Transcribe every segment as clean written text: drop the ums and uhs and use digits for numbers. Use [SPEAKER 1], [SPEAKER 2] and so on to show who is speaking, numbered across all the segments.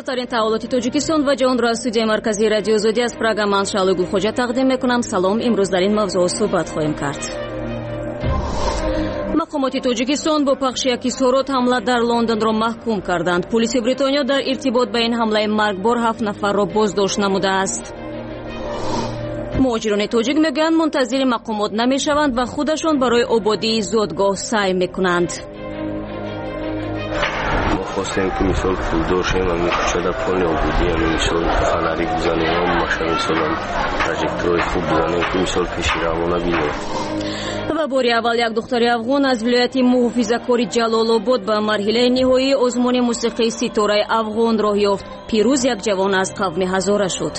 [SPEAKER 1] آخرین تحولات تاجیکستان و جهان را از استودیوی مرکزی رادیو آزادی از پراگ من شعله گلخوجه تقدیم میکنم. سلام. امروز در این موضوع صحبت خواهیم کرد. مقامات تاجیکستان با پخش یکی سورات حمله در لندن را محکوم کردند. پلیس بریتانیا در ارتباط با این حمله مرگبار 7 نفر را بازداشت نموده است. مهاجران تاجیک میگویند منتظر مقامات نمیشوند و خودشان برای آبادی زادگاه سعی میکنند.
[SPEAKER 2] خواستیم که مثال پول داشتیم و میکوچه در پانی آبودیم مثال فنری بزنیم و ماشا مثال تراجکتورای خوب بزنیم که مثال پیشی روانه بینیم.
[SPEAKER 1] و باری اول یک دختر افغان از ولایت محافظه‌کاری جلال‌آباد به مرحله نهایی آزمون موسیقی ستاره افغان راه یافت. پیروز یک جوان از قوم هزاره شد.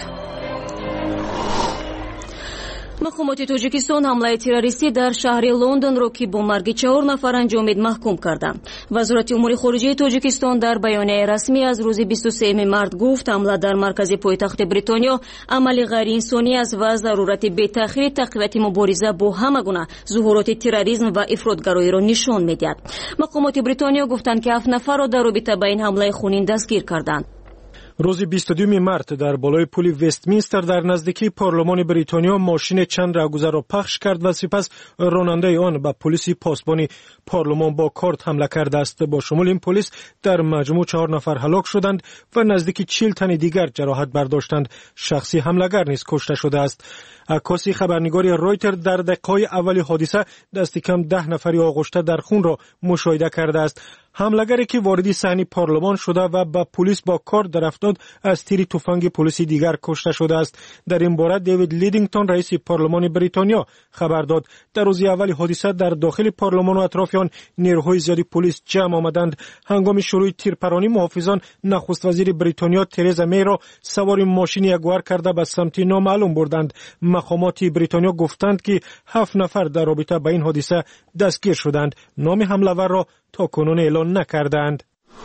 [SPEAKER 1] مقامات تاجیکستان حمله تروریستی در شهر لندن را که با مرگ 4 نفر انجامید محکوم کردند. وزارت امور خارجه تاجیکستان در بیانیه رسمی از روز 23 مارس گفت حمله در مرکز پایتخت بریتانیا عمل غیر انسانی است و ضرورت بی‌تأخیر تقویت مبارزه با همه گونه ظهورات تروریسم و افراطگرایی را نشان می‌دهد. مقامات بریتانیا گفتند که 7 نفر را در رابطه با این حمله خونین دستگیر کردند.
[SPEAKER 3] روز 22 مارس در بالای پل وستمینستر در نزدیکی پارلمان بریتانیا ماشین چند رهگذر را پخش کرد و سپس راننده آن به پلیس پاسبان پارلمان با کارت حمله کرده است. با شمول این پلیس در مجموع 4 نفر هلاک شدند و نزدیک 40 تن دیگر جراحت برداشتند. شخصی حمله‌گر نیز کشته شده است. عکاسی خبرنگاری رایتر در دقایق اول حادثه دست کم 10 نفری آغشته در خون را مشاهده کرده است. حمله‌گری که وارد صحنه پارلمان شده و با پلیس با کار در افتاد از تیر تفنگ پلیسی دیگر کشته شده است. در این باره دیوید لیدینگتون رئیس پارلمان بریتانیا خبر داد در روز اول حادثه در داخل پارلمان و اطراف آن نیروهای زیادی پلیس جمع آمدند. هنگام شروع تیرپرانی محافظان نخست وزیر بریتانیا ترزا می را سوار ماشین یگوار کرده به سمت نامعلوم بردند. مقامات بریتانیا گفتند که 7 نفر در رابطه با این حادثه دستگیر شدند. نام حمله‌ور را تا کنون اعلان نکردند.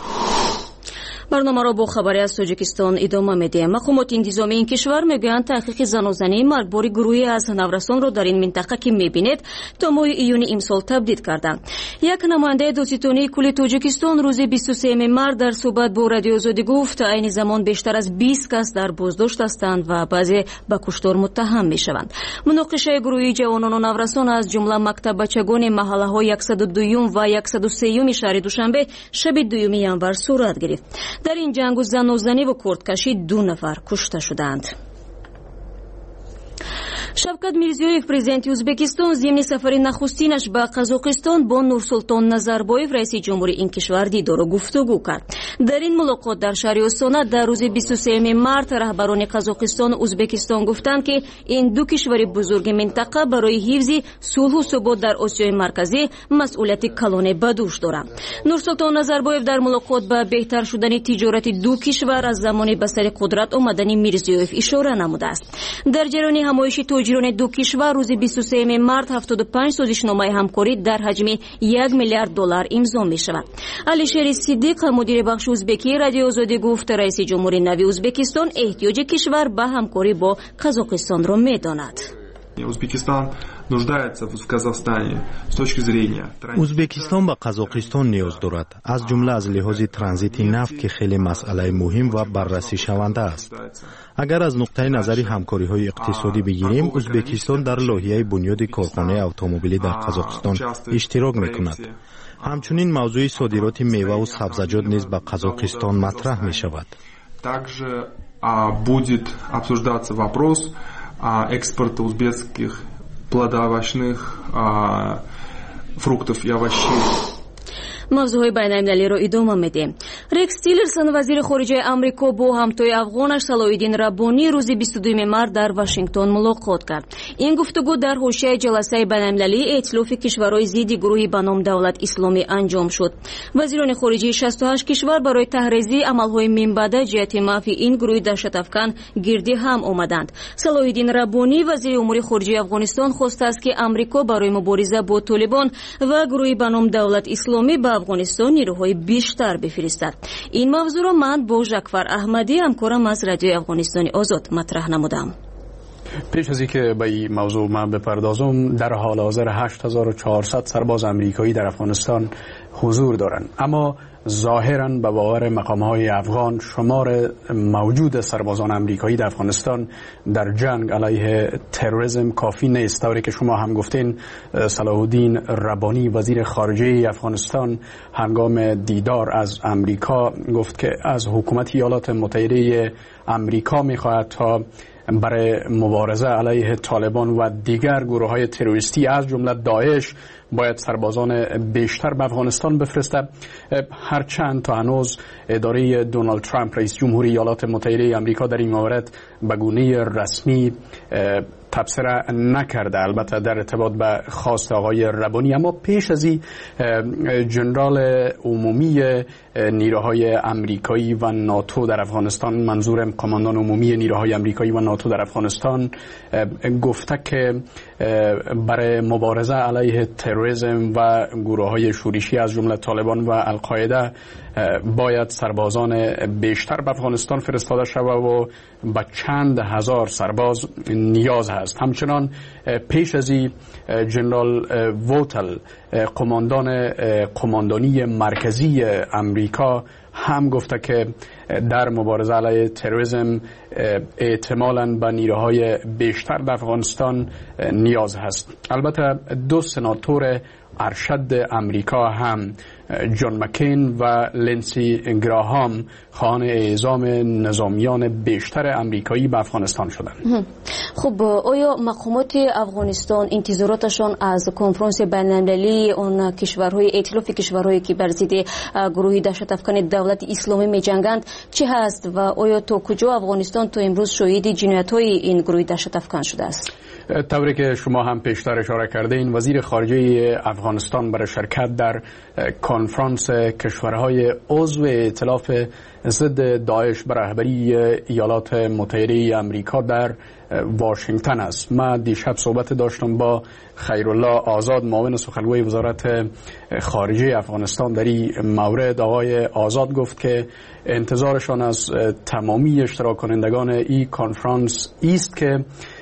[SPEAKER 1] برنامه را با خبری از تاجیکستان ادامه میدیم. مقامات انتظامی این کشور میگویند تحقیق زناشویی مرگبار گروهی از نورسان را در این منطقه که میبینید تا ماه ایون امسال تبدید کردند. یک نماینده دادستانی کل تاجیکستان روز 23 مارس در صحبت با رادیو آزادی گفت این زمان بیشتر از 20 کس در بازداشت هستند و بعضی به کشتار متهم میشوند. مناقشه گروهی جوانان و نورسان از جمله مکتب بچگان محله‌های 102 و 103 شهر دوشنبه شب 2 ژانویه صورت گرفت. در این جنگ زن و زنی و کردکشی 2 نفر کشته شدند. شوکت میرزیویف پرزیدنت ازبکستان ضمن سفر نخستینش به قزاقستان با نورسلطان نظربایف رئیس جمهوری این کشور دیدار و گفتگو کرد. در این ملاقات در شهر استانا در روز 23 مارس رهبران قزاقستان و ازبکستان گفتند که این دو کشور بزرگ منطقه برای حفظ صلح و ثبات در آسیای مرکزی مسئولیت کلان به دوش دارند. نورسلطان نظربایف در ملاقات به بهتر شدن تجارت دو کشور از زمان به سر قدرت آمدن میرزیویف اشاره نموده است. در جریان همایش تاجران دو کشور روز 23 مارس 75 سازشنامه همکاری در حجم 1 میلیارد دلار امضا می شود. علیشیر صدیق مدیر بخش ازبکی رادیو آزادی گفت رئیس جمهوری نوی ازبکستان احتیاج کشور به همکاری با قزاقستان را می داند.
[SPEAKER 4] ازبکستان به قزاقستان نیاز دارد، از جمله از لحاظ ترانزیت نفت که خیلی مسئله مهم و بررسی شونده است. اگر از نقطه نظر همکاری های اقتصادی بگیریم، ازبکستان در لایحه بنیاد کارخانه اتومبیلی در قزاقستان اشتراک میکند. همچنین موضوع صادرات میوه و سبزیجات نیز به قزاقستان مطرح می شود.
[SPEAKER 5] Также будет обсуждаться вопрос экспорта узбекских плодоовощных фруктов и овощей.
[SPEAKER 1] موضوع بین‌المللی را ادامه میدیم. ریکس تیلرسون وزیر خارجه آمریکا با همتای افغانش صلاح‌الدین ربانی روز 22 مارس در واشنگتن ملاقات کرد. این گفتگو در حاشیه جلسه بین‌المللی ائتلاف کشورهای ضد گروهی به نام دولت اسلامی انجام شد. وزیران خارجه 68 کشور برای تحریزی عمل‌های منبعد جهت منفی این گروه دهشت‌افکن گردی هم آمدند. صلاح‌الدین ربانی وزیر امور خارجه افغانستان خواسته است که آمریکا برای مبارزه با طالبان و گروهی به نام دولت اسلامی به افغانستان نیروهای بیشتر بفرستد. این موضوع را من با جعفر احمدی همکارم از رادیو افغانستان آزاد مطرح نمودم.
[SPEAKER 6] پیش از اینکه به این موضوع من بپردازم، در حال حاضر 8400 سرباز امریکایی در افغانستان حضور دارند، اما ظاهراً به باور مقام‌های افغان شمار موجود سربازان امریکایی در افغانستان در جنگ علیه تروریسم کافی نیست. طوری که شما هم گفتین، صلاح الدین ربانی وزیر خارجه افغانستان هنگام دیدار از امریکا گفت که از حکومت ایالات متحده امریکا می‌خواهد تا برای مبارزه علیه طالبان و دیگر گروه‌های تروریستی از جمله داعش باید سربازان بیشتر به افغانستان بفرسته. هرچند تا هنوز اداره دونالد ترامپ رئیس جمهوری ایالات متحده آمریکا در این مورد به گونه رسمی تبصره نکرده، البته در ارتباط به خواست آقای ربانی. اما پیش از این جنرال عمومی نیروهای امریکایی و ناتو در افغانستان، منظورم قماندان عمومی نیروهای امریکایی و ناتو در افغانستان، گفته که برای مبارزه علیه تروریسم و گروه‌های شورشی از جمله طالبان و القاعده باید سربازان بیشتر به افغانستان فرستاده شود و به چند هزار سرباز نیاز هست. همچنان پیش از این جنرال ووتل قماندانی مرکزی امریکا هم گفته که در مبارزه علیه تروریسم احتمالاً به نیروهای بیشتر در افغانستان نیاز هست. البته دو سناتور ارشد امریکا هم، جان مکین و لینسی گراهام، خواهان اعزام نظامیان بیشتر امریکایی به افغانستان شدند.
[SPEAKER 1] خب آیا مقامات افغانستان انتظاراتشان از کنفرانس بین‌المللی آن کشورهای ائتلاف کشورهایی که بر ضد گروه دهشت افکن دولت اسلامی می‌جنگند چه هست و آیا تا کجا افغانستان تا امروز شاهد جنایت‌های این گروه دهشت افکن شده است؟
[SPEAKER 6] طوری که شما هم پیشتر اشاره کردین، وزیر خارجه افغانستان برای شرکت در کنفرانس کشورهای عضو ائتلاف ضد داعش به رهبری ایالات متحده آمریکا در واشنگتن است. من دیشب صحبت داشتم با خیرالله آزاد، معاون سخنگوی وزارت خارجه افغانستان در این مورد. آقای آزاد گفت که انتظارشان از تمامی اشتراک کنندگان این کنفرانس است که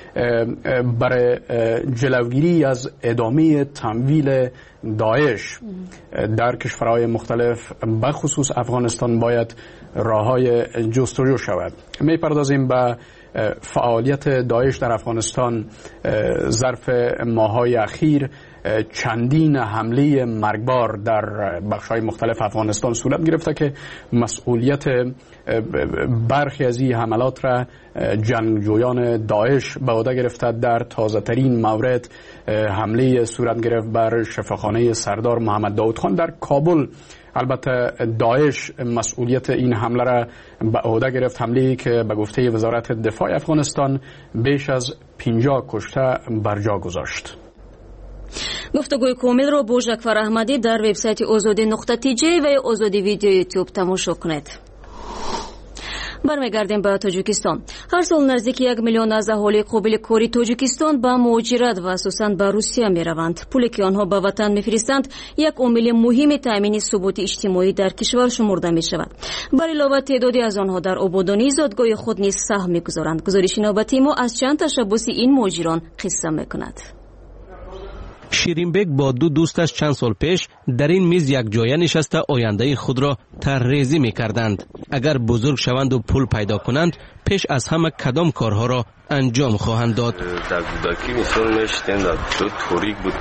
[SPEAKER 6] برای جلوگیری از ادامه تمویل داعش در کشورهای مختلف بخصوص افغانستان باید راههای جستجو شود. می‌پردازیم به فعالیت داعش در افغانستان. ظرف ماه‌های اخیر چندین حمله مرگبار در بخش‌های مختلف افغانستان صورت گرفته که مسئولیت برخی از این حملات را جنگجویان داعش به عهده گرفته. در تازه‌ترین مورد حمله صورت گرفت بر شفاخانه سردار محمد داود خان در کابل. البته داعش مسئولیت این حمله را به عهده گرفت، حمله‌ای که به گفته وزارت دفاع افغانستان بیش از 50 کشته بر جا گذاشت.
[SPEAKER 1] گفتگوی کامل را با ژکفر احمدی در وبسایت azadi.tj و azadi ویدیو یوتیوب تماشا کنید. برمیگردیم به تاجیکستان. هر سال نزدیک 1 میلیون از اهالی قابل کاری تاجیکستان به مهاجرت و اساساً به روسیه میروند. پولی که آنها به وطن میفرستند یک عامل مهم تامین ثبات اجتماعی در کشور شمرده می شود. بر علاوه تعدادی از آنها در آبادانی زادگاه خود نیز سهم میگذارند. گزارش نوبتی ما از چند تشبث این مهاجران قصه میکند.
[SPEAKER 7] شیرینبگ با دو دوستش چند سال پیش در این میز یک جایه نشسته آینده خود را طرح‌ریزی می‌کردند. اگر بزرگ شوند و پول پیدا کنند پیش از همه کدام کارها را انجام خواهند داد.
[SPEAKER 2] در کودکی مثال نشدیم در توریک بود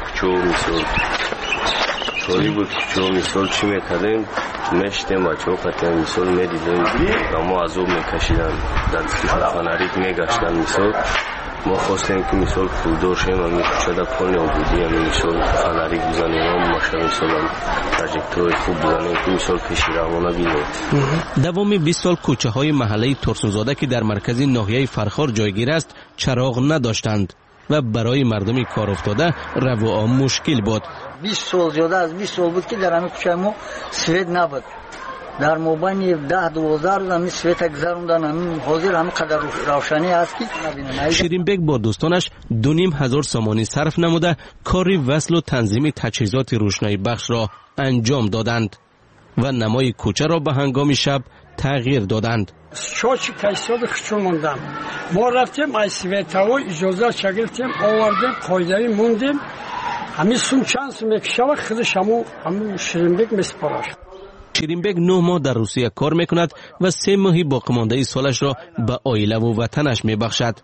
[SPEAKER 2] کوچو مثال چی میکردیم نشدیم بچه ها قطعا مثال میدیدیم اما عذاب میکشیدن در فنریک میگشتن. مثال ما خواستیم که مثال پولدار شیم و کوچه در پل آبودیم مثال فنریک بزنیم و ماشین مثال پروژکتورهای خوب بزنیم که مثال پیشی روانه بینید.
[SPEAKER 7] دوامی 20 سال کوچه های محله ترسونزاده که در مرکز ناحیه فرخار جایگیر است چراغ نداشتند و برای مردمی کار افتاده رو آب مشکل بود.
[SPEAKER 8] 20 سال زیاده از 20 سال بود که در همین کوچه ما سوید نبود. در مابین 10-12 روز همین سویت گذروندن، همین حاضر همین قدر روشنی هست که نبینن.
[SPEAKER 7] شیرینبگ با دوستانش 2,500 سامانی صرف نموده کاری وصل و تنظیم تجهیزات روشنایی بخش را انجام دادند و نمای کوچه را به هنگام شب تغییر دادند.
[SPEAKER 9] شاچی کیساد خشون موندم. ما رفتیم از سویتاوی اجازه چگرفتیم آوردیم قایدایی موندیم. همین سون چند سون میکشاو خودش همون شیرینبگ مسپاراش.
[SPEAKER 7] شیرینبگ 9 ماه در روسیه کار میکند و 3 ماهی باقی مانده سالش را به عائله و وطنش میبخشد.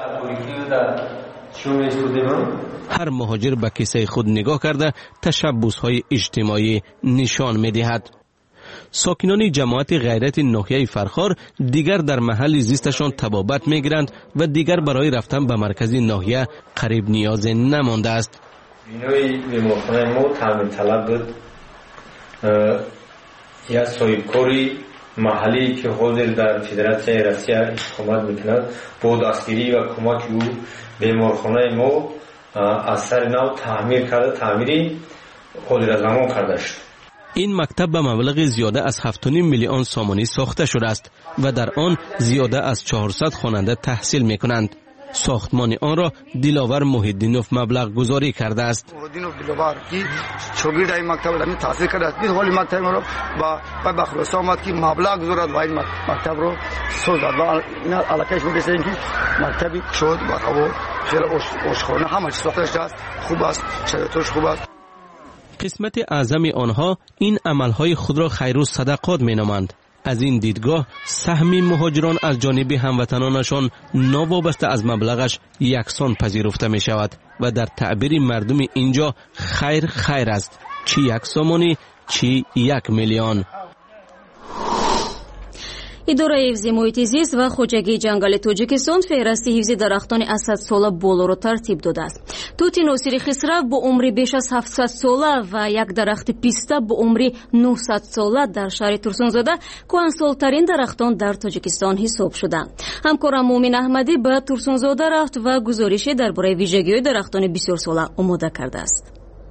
[SPEAKER 7] هر مهاجر به کیسه خود نگاه کرده تشبس‌های اجتماعی نشان میدهد. ساکنان جماعت غیرت ناحیه فرخار دیگر در محل زیستشان تبابت میگیرند و دیگر برای رفتن به مرکز ناحیه قریب نیاز نمانده است.
[SPEAKER 10] بینوی بیمارخانه ما تامین طلب بود. یا صاحبکاری محلی که حاضر در فدراسیون روسیه اقامت میکند با دستگیری و کمک او بیمارخانه ما از سر نو تعمیر کرده، تعمیری حاضر زمان کرده شد.
[SPEAKER 7] این مکتب به مبلغ زیاده از 7.5 میلیون سامانی ساخته شده است و در آن زیاده از 400 خواننده تحصیل میکنند. ساختمان آن را دلاور محیدینوف مبلغ گذاری کرده است.
[SPEAKER 11] محیدینوف دلاور که شاگرد این مکتب را تحصیل کرده است. حالی مکتب را با بخلوص آمد که مبلغ گذارد و این مکتب را ساخت و اینا علاقهش می‌رسید که مکتبی شد و هوا خیلی آشکارانه همه چیز ساخته شده است. خوب است، شرایطش خوب است.
[SPEAKER 7] قسمت اعظم آنها این عملهای خود را خیر و صدقات مینامند. از این دیدگاه سهم مهاجران از جانب هموطنانشان ناوابسته از مبلغش یکسان پذیرفته می شود و در تعبیر مردم اینجا خیر است، چی 1 سامانی چی 1 میلیون.
[SPEAKER 1] اداره حفظ محیط زیست و خوجگی جنگل تاجیکستان فهرست حفظ درختان از 100 ساله بالا را ترتیب داده است. توتی ناصری خسرو با عمر بیش از 700 ساله و یک درخت پیسته با عمر 900 ساله در شهر ترسونزاده کهنسال‌ترین درختان در تاجیکستان حساب شدند. همکارم مومن احمدی به ترسونزاده رفت و گزارشی درباره ویژگی‌های درختان بسیار ساله آماده کرده است.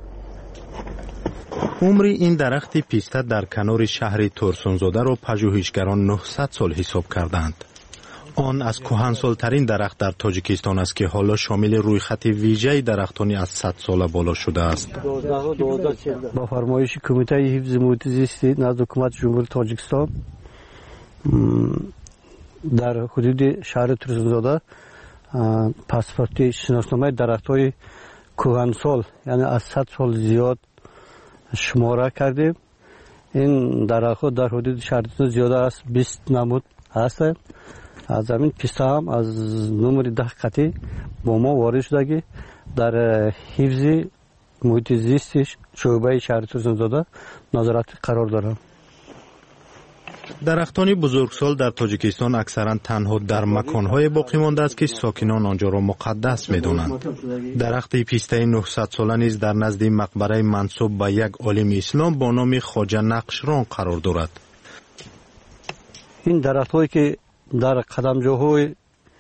[SPEAKER 4] عمر این درخت پیسته در کنار شهر ترسونزاده را پژوهشگران 900 سال حساب کردند. آن از کهنسال‌ترین درخت در تاجیکستان است که حالا شامل رویخط ویژه درختانی از 100 ساله بالا شده است.
[SPEAKER 12] با فرمایش کمیته حفظ محیط زیست نزد حکومت جمهوری تاجیکستان در حدود شهر ترسونزاده پاسپورت شناسنامه درخت‌های کهنسال یعنی از 100 سال زیاد شماره کردیم. این درخت‌ها در حدود شهر زیاده است، 20 نمود هست. از همین پیسته هم از نمر 10 قطعی با ما وارد شده که در حفظ محیط زیست شعبه شهر ترسونزاده نظارت قرار دارند.
[SPEAKER 4] درختان بزرگسال در تاجیکستان اکثرا تنها در مکانهای باقی مانده است که ساکنان آنجا را مقدس می‌دانند. درخت پیسته 900 ساله نیز در نزد مقبره منسوب به یک عالم اسلام با نام خواجه نقشران قرار دارد.
[SPEAKER 12] این درخت‌هایی که در قدمجوهای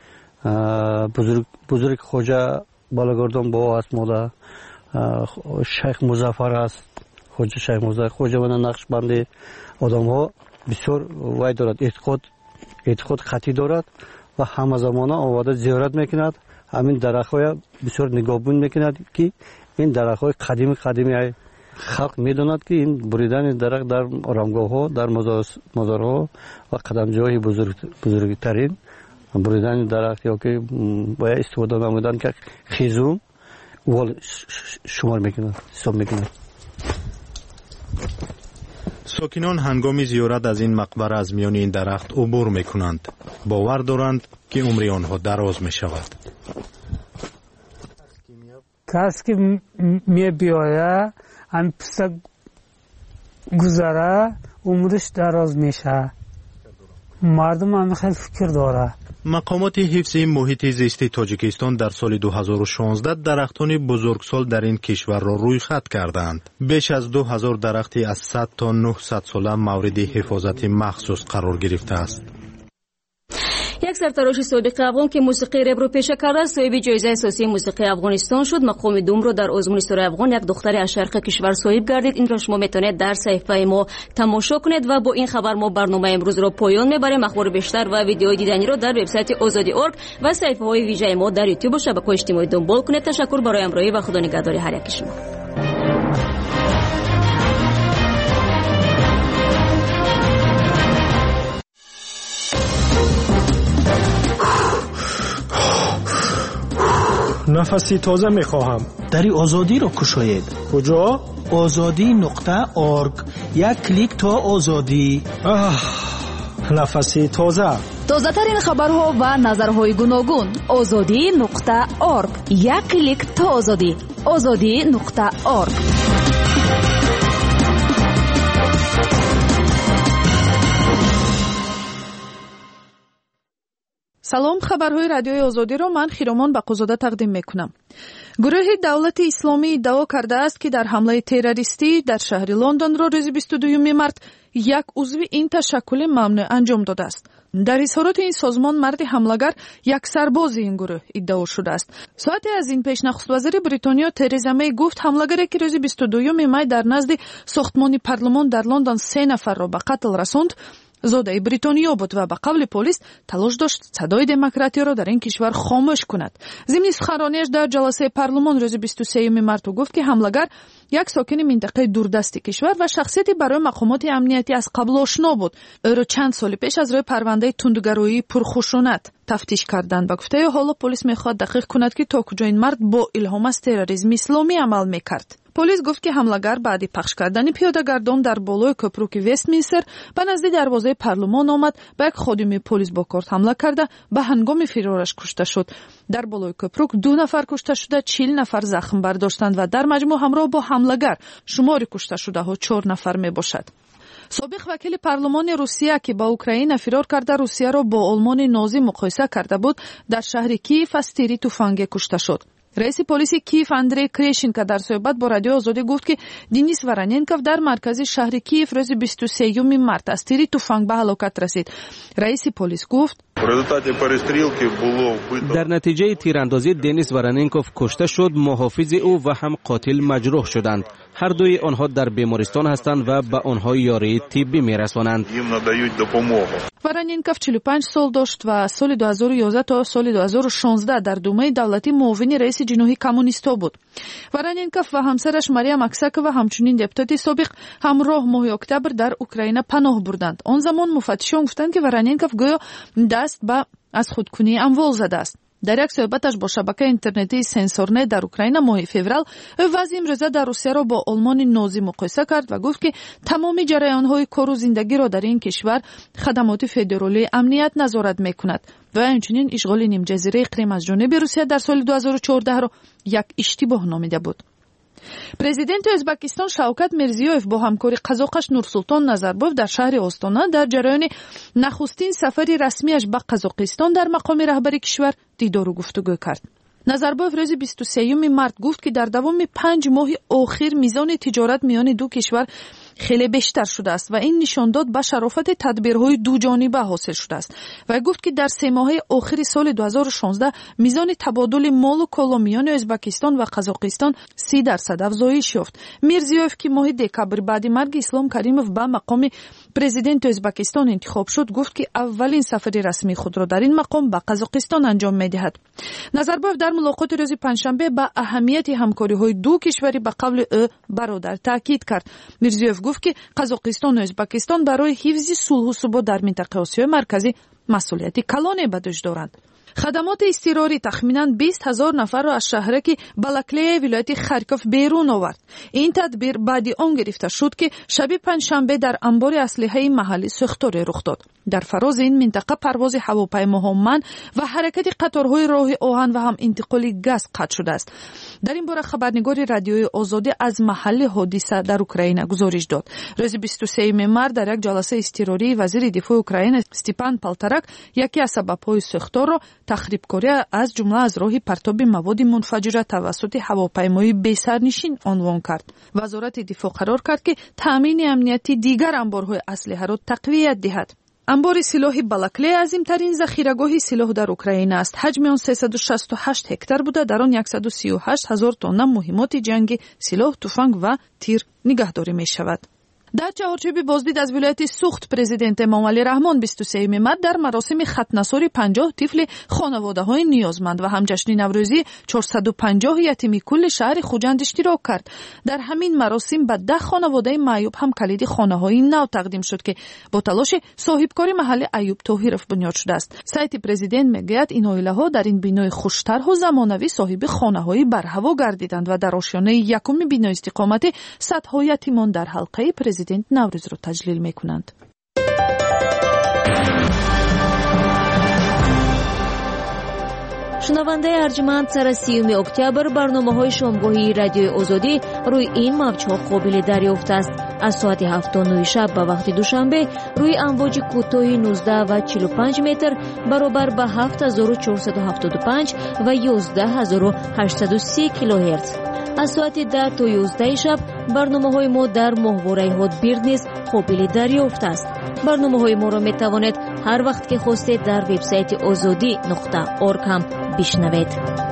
[SPEAKER 12] بزرگ خواجه بالاگردان بابا است، ماده شیخ مظفر است، خواجه شیخ مظفر، خواجه نقشبند آدم‌ها بسیار وای دارد، اعتقاد قطعی دارد و همه زمانه آماده زیارت میکند. همین درخت‌های بسیار نگاهبون میکند که این درخت‌های قدیمی خلق میداند که این بریدن درخت در آرامگاه‌ها، در مزارها و قدمجوهای بزرگترین بریدن درخت یا که باید استفاده نمودن که خیزون وال شمار میکند، حساب میکند.
[SPEAKER 4] ساکنان هنگام زیارت از این مقبره از میان این درخت عبور میکنند. باور دارند که عمر آنها دراز میشود.
[SPEAKER 13] کسی که می بیاید هم پسک گذره عمرش دراز میشه. مردم هم خیلی فکر داره.
[SPEAKER 4] مقامات حفظ محیط زیست تاجیکستان در سال 2016 درختان بزرگسال در این کشور را روی خط کردند. بیش از 2000 درختی از 100 تا 900 ساله مورد حفاظت مخصوص قرار گرفته است.
[SPEAKER 1] یک سرتراش سابق افغان که موسیقی رپ رو پیشه کرده صاحب جایزه اساسی موسیقی افغانستان شد. مقام دوم رو در آزمون استور افغان یک دختر از شرق کشور صاحب گردید. این را شما میتونید در صفحه ما تماشا کنید و با این خبر ما برنامه امروز رو پایان میبریم. اخبار بیشتر و ویدیوهای دیدنی رو در وبسایت azadi.org و صفحه های ویژه ما در یوتیوب و شبکه‌های اجتماعی دنبال کنید. تشکر برای همراهی و خدا نگهدار هر یک شما.
[SPEAKER 3] нафаси тоза мехоҳам.
[SPEAKER 14] дари озодиро кушоед.
[SPEAKER 3] куҷо?
[SPEAKER 14] ozodi.org. як клик то озодӣ.
[SPEAKER 3] нафаси тоза.
[SPEAKER 15] тозатарин хабарҳо ва назарҳои гуногун. ozodi.org. як клик то озодӣ. ozodi.org.
[SPEAKER 16] салом, хабарҳои радиои озодиро ман хиромон бақозода тақдим мекунам. гурӯҳи давлати исломӣ иддао кардааст ки дар ҳамлаи террористӣ дар шаҳри лондонро рӯзи 22 март як узви ин ташаккули мамнӯъ анҷом додааст. дар изҳороти ин созмон марди ҳамлагар як сарбози ин гурӯҳ иддао шудааст. соате аз ин пеш нахуствазири бритониё Тереза Мей гуфт ҳамлагаре ки рӯзи 22 май дар назди сохтмони парлумон дар Лондон 3 нафарро ба қатл расонд зодаи бритониё буд ва ба қавли полис талош дошт садои демократиёро дар ин кишвар хомӯш кунад. зимни суханронияш дар ҷаласаи парлумон рӯзи 23 март гуфт ки ҳамлагар як сокини минтақаи дурдасти кишвар ва шахсияти барои мақомоти амнияти аз қабл ошно буд. ӯро чанд соли пеш аз рӯи парвандаи тундгароии пурхушунат тафтиш карданд. ба гуфтаи ҳоло полис мехоҳад дақиқ кунад ки то куҷо ин мард бо илҳом аз терроризми исломӣ амал мекард. полис гуфт ки ҳамлагар баъди пахш кардани пиёдагардон дар болои көпруки Вестминстер ба назди дарвозаи парлумон омад, ба як ходими полис бо корт ҳамла карда ба ҳангоми фирораш кушта шуд. дар болои көпрук 2 нафар кушта шуда 40 нафар захм бардоштанд ва дар маҷмӯъ ҳамроҳ бо ҳамлагар шумори кушташудаҳо 4 нафар мебошад. собиқ вакили парлумони Русия ки ба Украина фирор карда Русияро бо олмони нозӣ муқоиса карда буд, дар шаҳри Киев аз тири туфанге кушта шуд. раиси полиси Киев Андрей Крешенко дар суҳбат бо радиои Озодӣ гуфт ки Денис Вороненков дар маркази шаҳри Киев рӯзи 23 март аз тири туфанг ба ҳалокат расид. раиси полис гуфт:
[SPEAKER 7] дар натиҷаи тирандозӣ Денис Вороненков кушта шуд, муҳофизи ӯ ва ҳам қотил маҷрӯҳ шуданд. ҳар дуи онҳо дар бемористон ҳастанд ва ба онҳо ёрии тиббӣ мерасонанд.
[SPEAKER 16] Вороненков 45 сол дошт ва соли 2011 то соли 2016 дар думаи давлатӣ муовини раиси ҷиноҳии коммунистҳо буд. Вороненков ва ҳамсараш Мариям Аксакова ҳамчунин депутати собиқ ҳамроҳ моҳи октябр дар Украина паноҳ бурданд. он замон муфаттишон гуфтанд ки Вороненков гӯё даст ба аз худкунии амвол задааст. дар як суҳбаташ бо шабакаи интернетии Сенсорнет дар Украина моҳи феврал ӯ вазъи имрӯза дар Русияро бо олмони нозӣ муқоиса кард ва гуфт ки тамоми ҷараёнҳои кору зиндагиро дар ин кишвар хадамоти федералии амният назорат мекунад. ва инчунин ишғоли нимҷазираи Крим аз ҷониби Русия дар соли 2014 як иштибоҳ номида буд. президенти Ӯзбекистон Шавкат Мирзиёев бо ҳамкори қазоқаш Нурсултон Назарбоев дар шаҳри Остона дар ҷараёни нахустин сафари расмияш ба Қазоқистон дар мақоми раҳбари кишвар дидору гуфтугӯ кард. Назарбоев рӯзи 23 март гуфт ки дар давоми 5 моҳи охир мизони тиҷорат миёни ду кишвар хеле бештар шудааст ва ин нишон дод ба шарофати тадбирҳои дуҷониба ҳосил шудааст. вай гуфт ки дар 3 моҳаи охири соли 2016 мизони табодули молу коло миёни Ӯзбекистон ва Қазоқистон 30% афзоиш ёфт. Мирзиёев ки моҳи декабр баъди марги Ислом Каримов ба мақоми президенти Ӯзбекистон интихоб шуд, гуфт ки аввалин сафари расмии худро дар ин мақом ба Қазоқистон анҷом медиҳад. Назарбоев дар мулоқоти рӯзи панҷшанбе ба аҳамияти ҳамкориҳои ду кишварӣ ба қавли ӯ бародар таъкид кард. Мирзиёев гуфт ки Қазоқистону Ӯзбекистон барои ҳифзи сулҳу субот дар минтақаи Осиёи марказӣ масъулияти калоне ба дӯш доранд. хадамоти изтирорӣ тахминан 20,000 нафарро аз шаҳраки Балаклея вилояти Харьков берун овард. ин тадбир баъди он гирифта шуд ки шаби панҷшанбе дар амбори аслиҳаи маҳаллӣ сӯхторе рух дод. дар фарози ин минтақа парвози ҳавопаймоҳо ман ва ҳаракати қаторҳои роҳи оҳан ва ҳам интиқоли газ қатъ шудааст. дар ин бора хабарнигори радиои Озодӣ аз маҳалли ҳодиса дар Украина гузориш дод. рӯзи 23 март дар як ҷаласаи изтирории вазири дифои Украина Степан Полторак яке аз сабабҳои сӯхторро тахрибкорӣ аз ҷумла аз роҳи партоби маводи мунфаҷира тавассути ҳавопаймои бесарнишин онвон кард. вазорати дифоъ қарор кард ки таъмини амнияти дигар амборҳои аслиҳаро тақвият диҳад. амбори силоҳи Балаклея азимтарин захирагоҳи силоҳ дар Украина аст. ҳаҷми он 368 ҳектар буда, дар он 138 000 тонна муҳимоти ҷанги, силоҳ, туфанг ва тир нигаҳдорӣ мешавад. در چهارچوب بازدید از ولایت سوخت پرزیدنت امام علی رحمان 23 مارس در مراسم ختنه‌ساری 50 طفل خانواده‌های نیازمند و همجشن نوروزی 450 یتیمی کل شهر خوجند اشتراک کرد. در همین مراسم به 10 خانواده معیوب هم کلید خانه‌های نو تقدیم شد که با تلاش صاحبکاری محل ایوب طاهرов بنیاد شده است. سایت پرزیدنت میگوید این عائله‌ها در این بینای خوش‌طرح و زمانوی صاحب خانه‌های برهوا گردیدند و در آشیانه یکم بینای استقامتی صدها یتیمان در حلقه پرزیدنت نوروز را تجلیل می‌کنند.
[SPEAKER 1] شنونده ارجمند سر 30 اکتبر برنامه‌های شامگاهی رادیوی آزادی روی این موج‌ها قابل دریافت است. از ساعت 7:09 شب به وقت دوشنبه روی امواج کوتاه 19 و 45 متر برابر به 7475 و 11830 کیلوهرتز. از ساعت 10 تا 11 شب برنامه‌های ما در ماهواره هاتبیرد نیز قابل دریافت است. برنامه‌های ما را می‌توانید هر وقت که خواستید در وبسایت azadi.org هم بشنوید.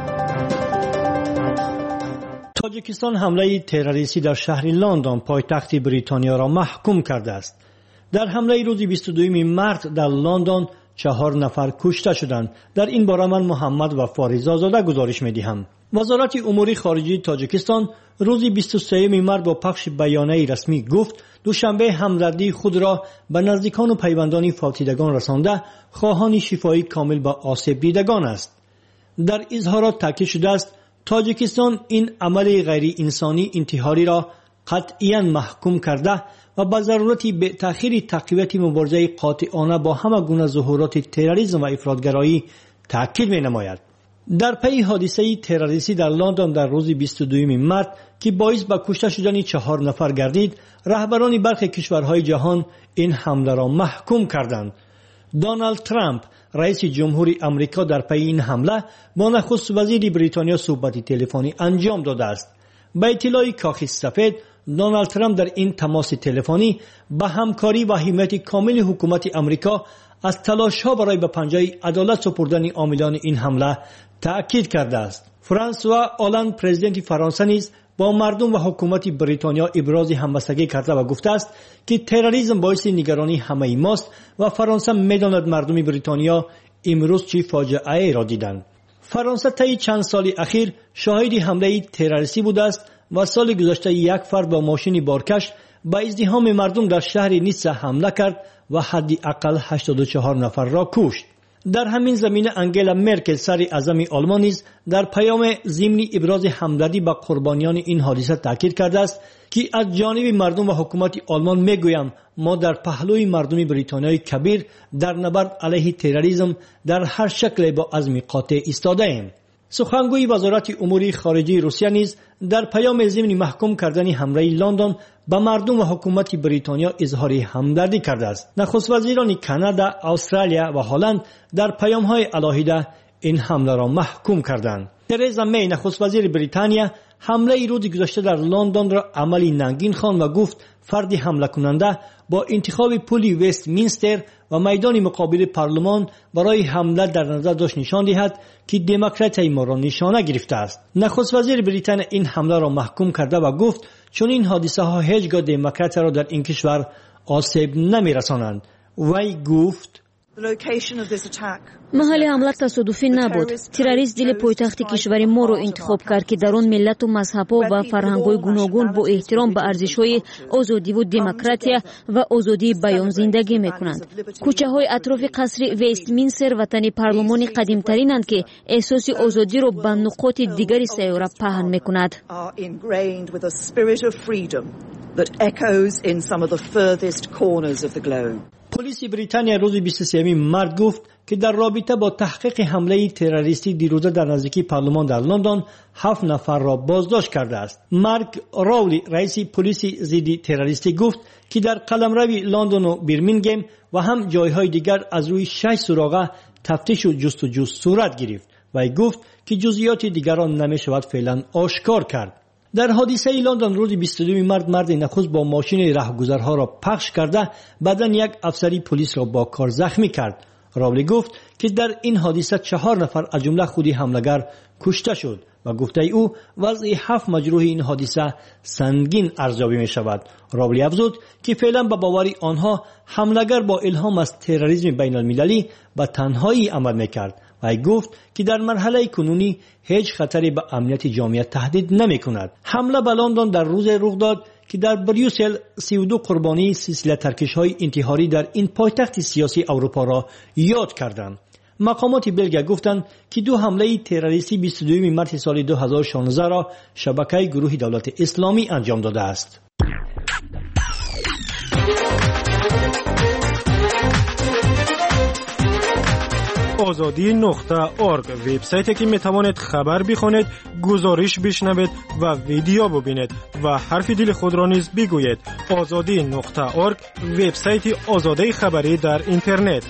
[SPEAKER 17] تاجیکستان حمله تروریستی در شهر لندن پایتخت بریتانیا را محکوم کرده است. در حمله روز 22 مارس در لندن 4 نفر کشته شدند. در این باره من محمد و فاریزا زاده گزارش می‌دهم. وزارت امور خارجه تاجیکستان روز 23 مارس با پخش بیانیه رسمی گفت دوشنبه همدردی خود را به نزدیکان و پیوندان فوتیدگان رسانده خواهان شفایی کامل به آسیب دیدگان است. در اظهارات تاکید شده است تاجیکستان این عمل غیر انسانی انتحاری را قطعاً محکوم کرده و به ضرورت به تأخیر تقویت مبارزه قاطعانه با همه گونه ظهورات تروریسم و افراطگرایی تاکید می‌نماید. در پی حادثه تروریستی در لندن در روز 22 مارس که باعث به کشته شدن 4 نفر گردید، رهبران برخی کشورهای جهان این حمله را محکوم کردند. دونالد ترامپ رئیس جمهوری آمریکا در پی این حمله با نخست وزیر بریتانیا صحبت تلفنی انجام داده است. به اطلاع کاخ سفید، دونالد ترامپ در این تماس تلفنی به همکاری و حمایت کامل حکومت آمریکا از تلاش‌ها برای به پنجه عدالت سپردن عاملان این حمله تأکید کرده است. فرانسوا آلند پرزیدنت فرانسه نیز با مردم و حکومت بریتانیا ابراز همبستگی کرده و گفته است که تروریسم باعث نگرانی همه ماست و فرانسه می‌داند مردم بریتانیا امروز چه فاجعه‌ای را دیدند. فرانسه طی چند سال اخیر شاهد حمله تروریستی بوده است و سال گذشته یک فرد با ماشین بارکش به ازدحام مردم در شهر نیس حمله کرد و حداقل 84 نفر را کشت. در همین زمینه انگلا مرکل صدر اعظم آلمان نیز در پیام ضمن ابراز همدردی به قربانیان این حادثه تاکید کرده است که از جانب مردم و حکومت آلمان میگویم ما در پهلوی مردم بریتانیای کبیر در نبرد علیه تروریسم در هر شکل با عزم قاطع ایستاده ایم. سخنگوی وزارت امور خارجه روسیه نیز در پیام ضمن محکوم کردن حمله لندن به مردم و حکومت بریتانیا اظهار همدردی کرده است. نخست وزیران کانادا، استرالیا و هلند در پیام‌های علاهیده این حمله را محکوم کردند. ترزا می نخست وزیر بریتانیا حمله روز گذشته در لندن را عملی ننگین خواند و گفت فرد حمله کننده با انتخاب پل وستمینستر و میدان مقابل پارلمان برای حمله در نظر داشت نشان دهد که دموکراسی ما را نشانه گرفته است. نخست وزیر بریتانیا این حمله را محکوم کرده و گفت چون این حادثه ها هیچگاه دموکراسی را در این کشور آسیب نمی رسانند. وی گفت
[SPEAKER 1] محل حمله تصادفی نبود. تروریست دل پایتخت کشور ما رو انتخاب کرد که در آن ملت و مذهب‌ها و فرهنگ‌های گوناگون با احترام به ارزش‌های آزادی و دموکراسی و آزادی بیان زندگی می‌کنند. کوچه‌های اطراف قصر وستمینستر وطن پارلمان قدیمی‌ترینند که احساس آزادی را به نقاط دیگری سیاره پهن می‌کند.
[SPEAKER 17] پلیس بریتانیا روز 23 مارس گفت که در رابطه با تحقیق حمله تروریستی دیروزه در نزدیکی پارلمان در لندن 7 نفر را بازداشت کرده است. مارک راولی رئیس پلیس ضد تروریستی گفت که در قلمرو لندن و برمینگهم و هم جایهای دیگر از روی 6 سراغ تفتیش و جستجو صورت گرفت و گفت که جزئیات دیگر را نمی‌شود فعلا آشکار کرد. در حادثه لندن روز 22 مارس مرد نخست با ماشین راهگذرها را پخش کرده بعداً یک افسری پلیس را با کار زخمی کرد. راولی گفت که در این حادثه 4 نفر از جمله خودی حمله‌گر کشته شد. و گفته او وضع 7 مجروح این حادثه سنگین ارزیابی می شود. راولی افزود که فعلا به باوری آنها حملگر با الهام از تروریسم بین المللی به تنهایی عمل می کرد و گفت که در مرحله کنونی هیچ خطری به امنیت جامعه تهدید نمی کند. حمله به لندن در روز رخ داد که در بریوسل 32 قربانی سلسله ترکش‌های انتحاری در این پایتخت سیاسی اروپا را یاد کردند. مقامات بلژیک گفتند که 2 حمله تروریستی 22 مارس سال 2016 را شبکه گروه دولت اسلامی انجام داده است.
[SPEAKER 3] azadi.org وبسایتی که میتوانید خبر بخونید، گزارش بشنوید و ویدیو ببینید و حرف دل خود را نیز بگویید. azadi.org وبسایت آزادی خبری در اینترنت.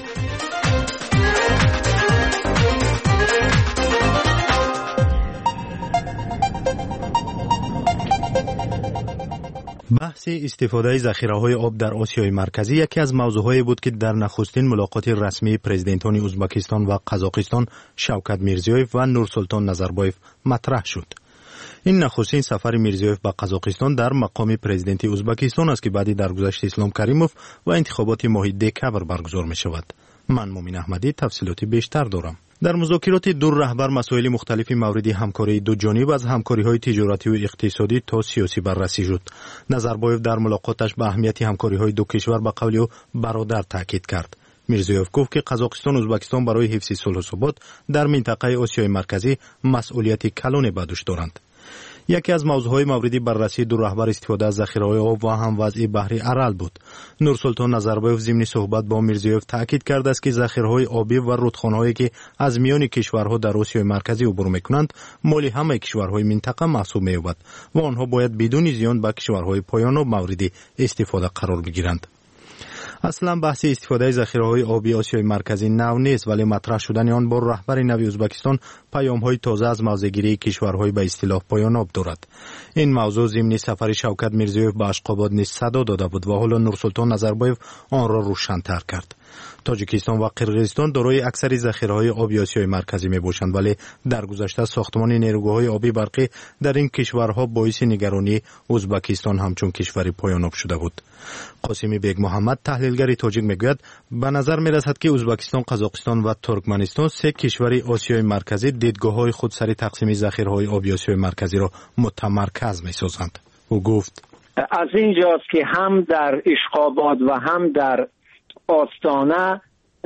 [SPEAKER 4] بحث استفاده ذخیره‌های آب در آسیای مرکزی یکی از موضوعهایی بود که در نخستین ملاقات رسمی پرزیدنتان ازبکستان و قزاقستان شوکت میرزیویف و نورسلطان نظربایف مطرح شد. این نخستین سفر میرزیویف به قزاقستان در مقام پرزیدنت ازبکستان است که بعدی درگذشت اسلام کریموف و انتخابات ماه دکبر برگزار می شود. من مومن احمدی تفصیلاتی بیشتر دارم. در مذاکرات دو رهبر مسائل مختلف مورد همکاری دو جانب از همکاری‌های تجارتی و اقتصادی تا سیاسی بررسی شد. نظربایف در ملاقاتش به اهمیت همکاری‌های دو کشور به قول او برادر تاکید کرد. میرزیویف گفت که قزاقستان و ازبکستان برای حفظ صلح و ثبات در منطقه آسیای مرکزی مسئولیت کلان به دوش دارند. یکی از موضوعهای مورد بررسی دو رهبر استفاده از ذخیره‌های آب و هم وضع بحر ارال بود. نورسلطان نظربایف ضمن صحبت با میرزیویف تاکید کرده است که ذخیره‌های آبی و رودخانه‌هایی که از میان کشورها در آسیای مرکزی عبور می‌کنند مال همه کشورهای منطقه محسوب می‌یابد و آنها باید بدون زیان به کشورهای پایان‌آب مورد استفاده قرار بگیرند. اصلا بحث استفاده ذخیره‌های آبی آسیای مرکزی نو نیست، ولی مطرح شدن آن با رهبر نو ازبکستان پیام‌های تازه از موضع‌گیری کشورهای به اصطلاح پایان آب دارد. این موضوع ضمن سفر شوکت میرزیویف به اشقاباد نیز صدا داده بود و حالا نورسلطان نظربایف آن را روشن‌تر کرد. تاجیکستان و قرقیزستان دارای اکثر ذخیره‌های آبی آسیای مرکزی میباشند، ولی در گذشته ساختمان نیروگاه‌های آبی برقی در این کشورها باعث نگرانی ازبکستان همچون کشوری پایان آب شده بود. قاسمی بیگ محمد تحلیلگر تاجیک میگوید به نظر میرسد که ازبکستان، قزاقستان و ترکمنستان سه کشور آسیای مرکزی دیدگاه‌های خود سر تقسیم ذخیره‌های آبی آسیای مرکزی را متمرکز می‌سازند. او گفت
[SPEAKER 18] از اینجاست که هم در اشقاباد و هم در آستانه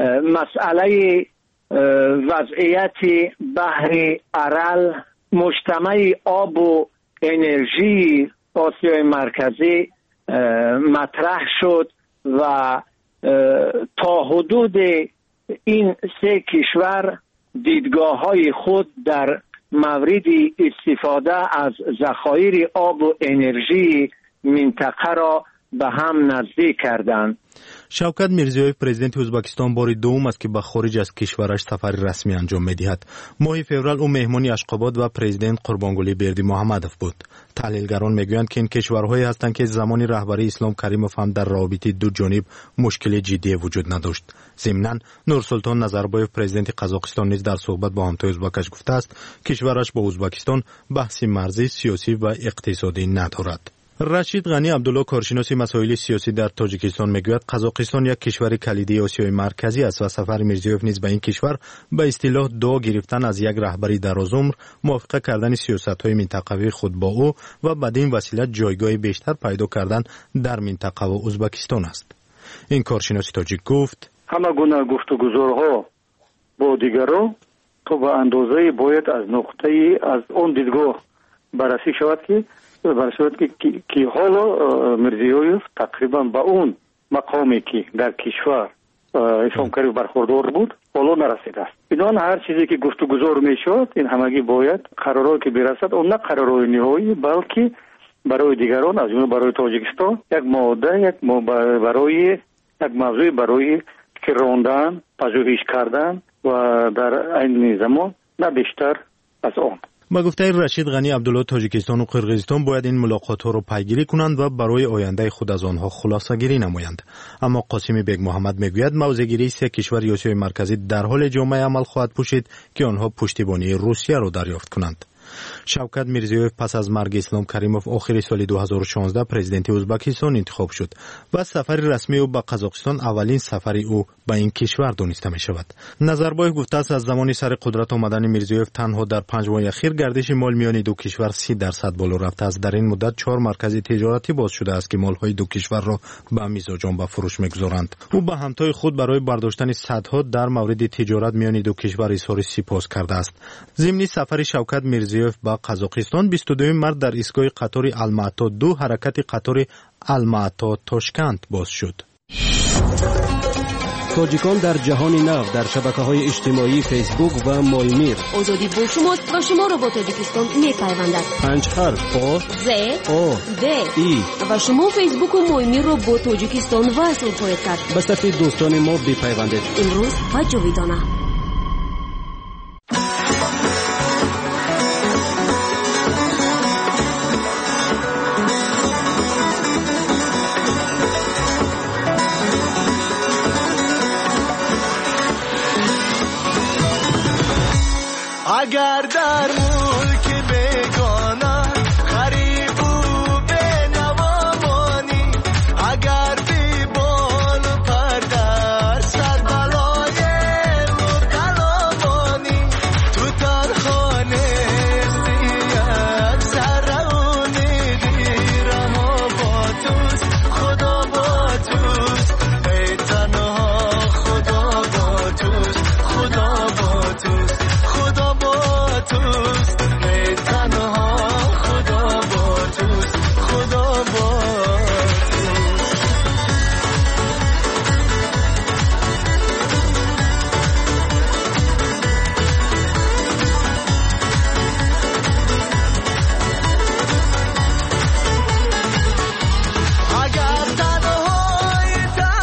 [SPEAKER 18] مسئله وضعیت بحر ارال، مجتمع آب و انرژی آسیای مرکزی مطرح شد و تا حدود این سه کشور دیدگاه‌های خود در مورد استفاده از ذخایر آب و انرژی منطقه را به هم نزدیک کردند.
[SPEAKER 4] شوکت میرزیویف پرزیدنت ازبکستان بار دوم است که به خارج از کشورش سفر رسمی انجام می‌دهد. ماه فوریه او مهمانی اشقاباد و پرزیدنت قربانگلی بردی محمدوف بود. تحلیلگران میگویند که این کشورهایی هستند که زمان رهبری اسلام کریموف هم در رابطه دو جانب مشکل جدی وجود نداشت. ضمناً نورسلطان نظربایف پرزیدنت قزاقستان نیز در صحبت با همتای ازبکش گفته است کشورش با ازبکستان بحث مرزی، سیاسی و اقتصادی ندارد. رشید غنی عبدالله کارشناس مسائل سیاسی در تاجیکستان میگوید قزاقستان یک کشور کلیدی آسیای مرکزی است و سفر میرزیویف نیز به این کشور به اصطلاح دعا گرفتن از یک رهبری درازعمر، موافقه کردن سیاست‌های منطقوی خود با او و بدین وسیله جایگاه بیشتر پیدا کردن در منطقه و ازبکستان است. این کارشناس تاجیک گفت
[SPEAKER 19] همه گونه گفتگوها با دیگران تو به اندازه باید از نقطه از اون دیدگاه بررسی شود که حالا میرزیویف تقریبا به اون مقامی که در کشور اسلام کریموف برخوردار بود حالا نرسیده است. اینان هر چیزی که گفتگوزار میشود این همگی باید قرارهایی که برسد اون نه قرارهای نهایی بلکه برای دیگران از جمله برای تاجیکستان یک موضوع برای راندن، پژوهش کردن و در این زمان نه بیشتر از آن.
[SPEAKER 4] با گفته رشید غنی عبدالله تاجیکستان و قرقیزستان باید این ملاقات ها را پیگیری کنند و برای آینده خود از آنها خلاصه گیری نمایند. اما قاسمی بیگ محمد میگوید موضع‌گیری سه کشور آسیای مرکزی در حال جامعه عمل خواهد پوشید که آنها پشتیبانی روسیه را دریافت کنند. شوکت میرزیویف پس از مرگ اسلام کریموف آخر سال 2016 پرزیدنت ازبکستان انتخاب شد و سفر رسمی او به قزاقستان اولین سفر او به این کشور دانسته می شود. نظربایف گفته است از زمان سر قدرت آمدن میرزیویف تنها در 5 ماه اخیر گردش مال میان دو کشور 30% بالا رفته است. در این مدت 4 مرکز تجارتی باز شده است که مالهای دو کشور را به میزاجان به فروش میگذارند. او به همتای خود برای برداشتن صدها در مورد تجارت میان دو کشور اظهار سپاس کرده است. ضمن سفر شوکت میرزیویف به قزاقستان 22 مارس در ایستگاه قطار الماتا 2 حرکت قطار الماتا تاشکند باز شد.
[SPEAKER 7] تاجیکان در جهان نو در شبکه‌های اجتماعی فیسبوک و مولمیر.
[SPEAKER 1] آزادی با شماست و شما را با تاجیکستان می‌پیوندد.
[SPEAKER 7] 5 حرف آ
[SPEAKER 1] ز
[SPEAKER 7] او
[SPEAKER 1] د
[SPEAKER 7] ای
[SPEAKER 1] و شما فیسبوک و مولمیر را با تاجیکستان وصل خواهید کرد.
[SPEAKER 7] به صف دوستان ما بپیوندید.
[SPEAKER 1] امروز و جاویدانه.
[SPEAKER 20] اگر در ملک بگانا غریب و بنوامانی اگر بی بال و پر در سر بلای مبتلامانی تو در خانه یک سرونی دیرم و با توست خدا با توست ای تنها خدا با توست خدا با توست خدا با توست ای تنها خدا با توست خدا با اگر تنهایی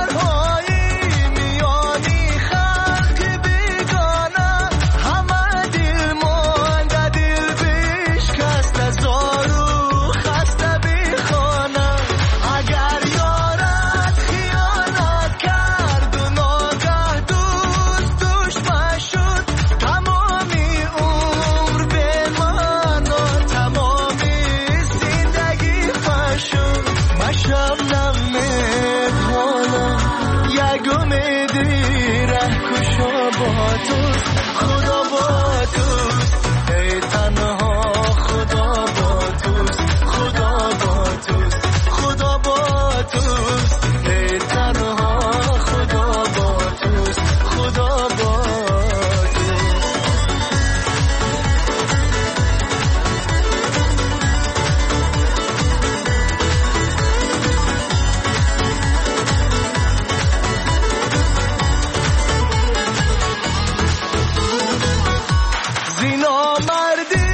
[SPEAKER 20] میانی خلق بیگانه همه دل مانده دل بشکسته زارو خسته بی خانه اگر یارت خیانت کرد و ناگه دوست دشمن شد تمامی عمر به من و تمامی زندگی فشد مشب نمیدوانم یک امیدی ره کشا با توست خدا با توست ای تنها خدا با توست خدا با توست خدا با توست ای تنها خدا با توست خدا با توست زینا مردی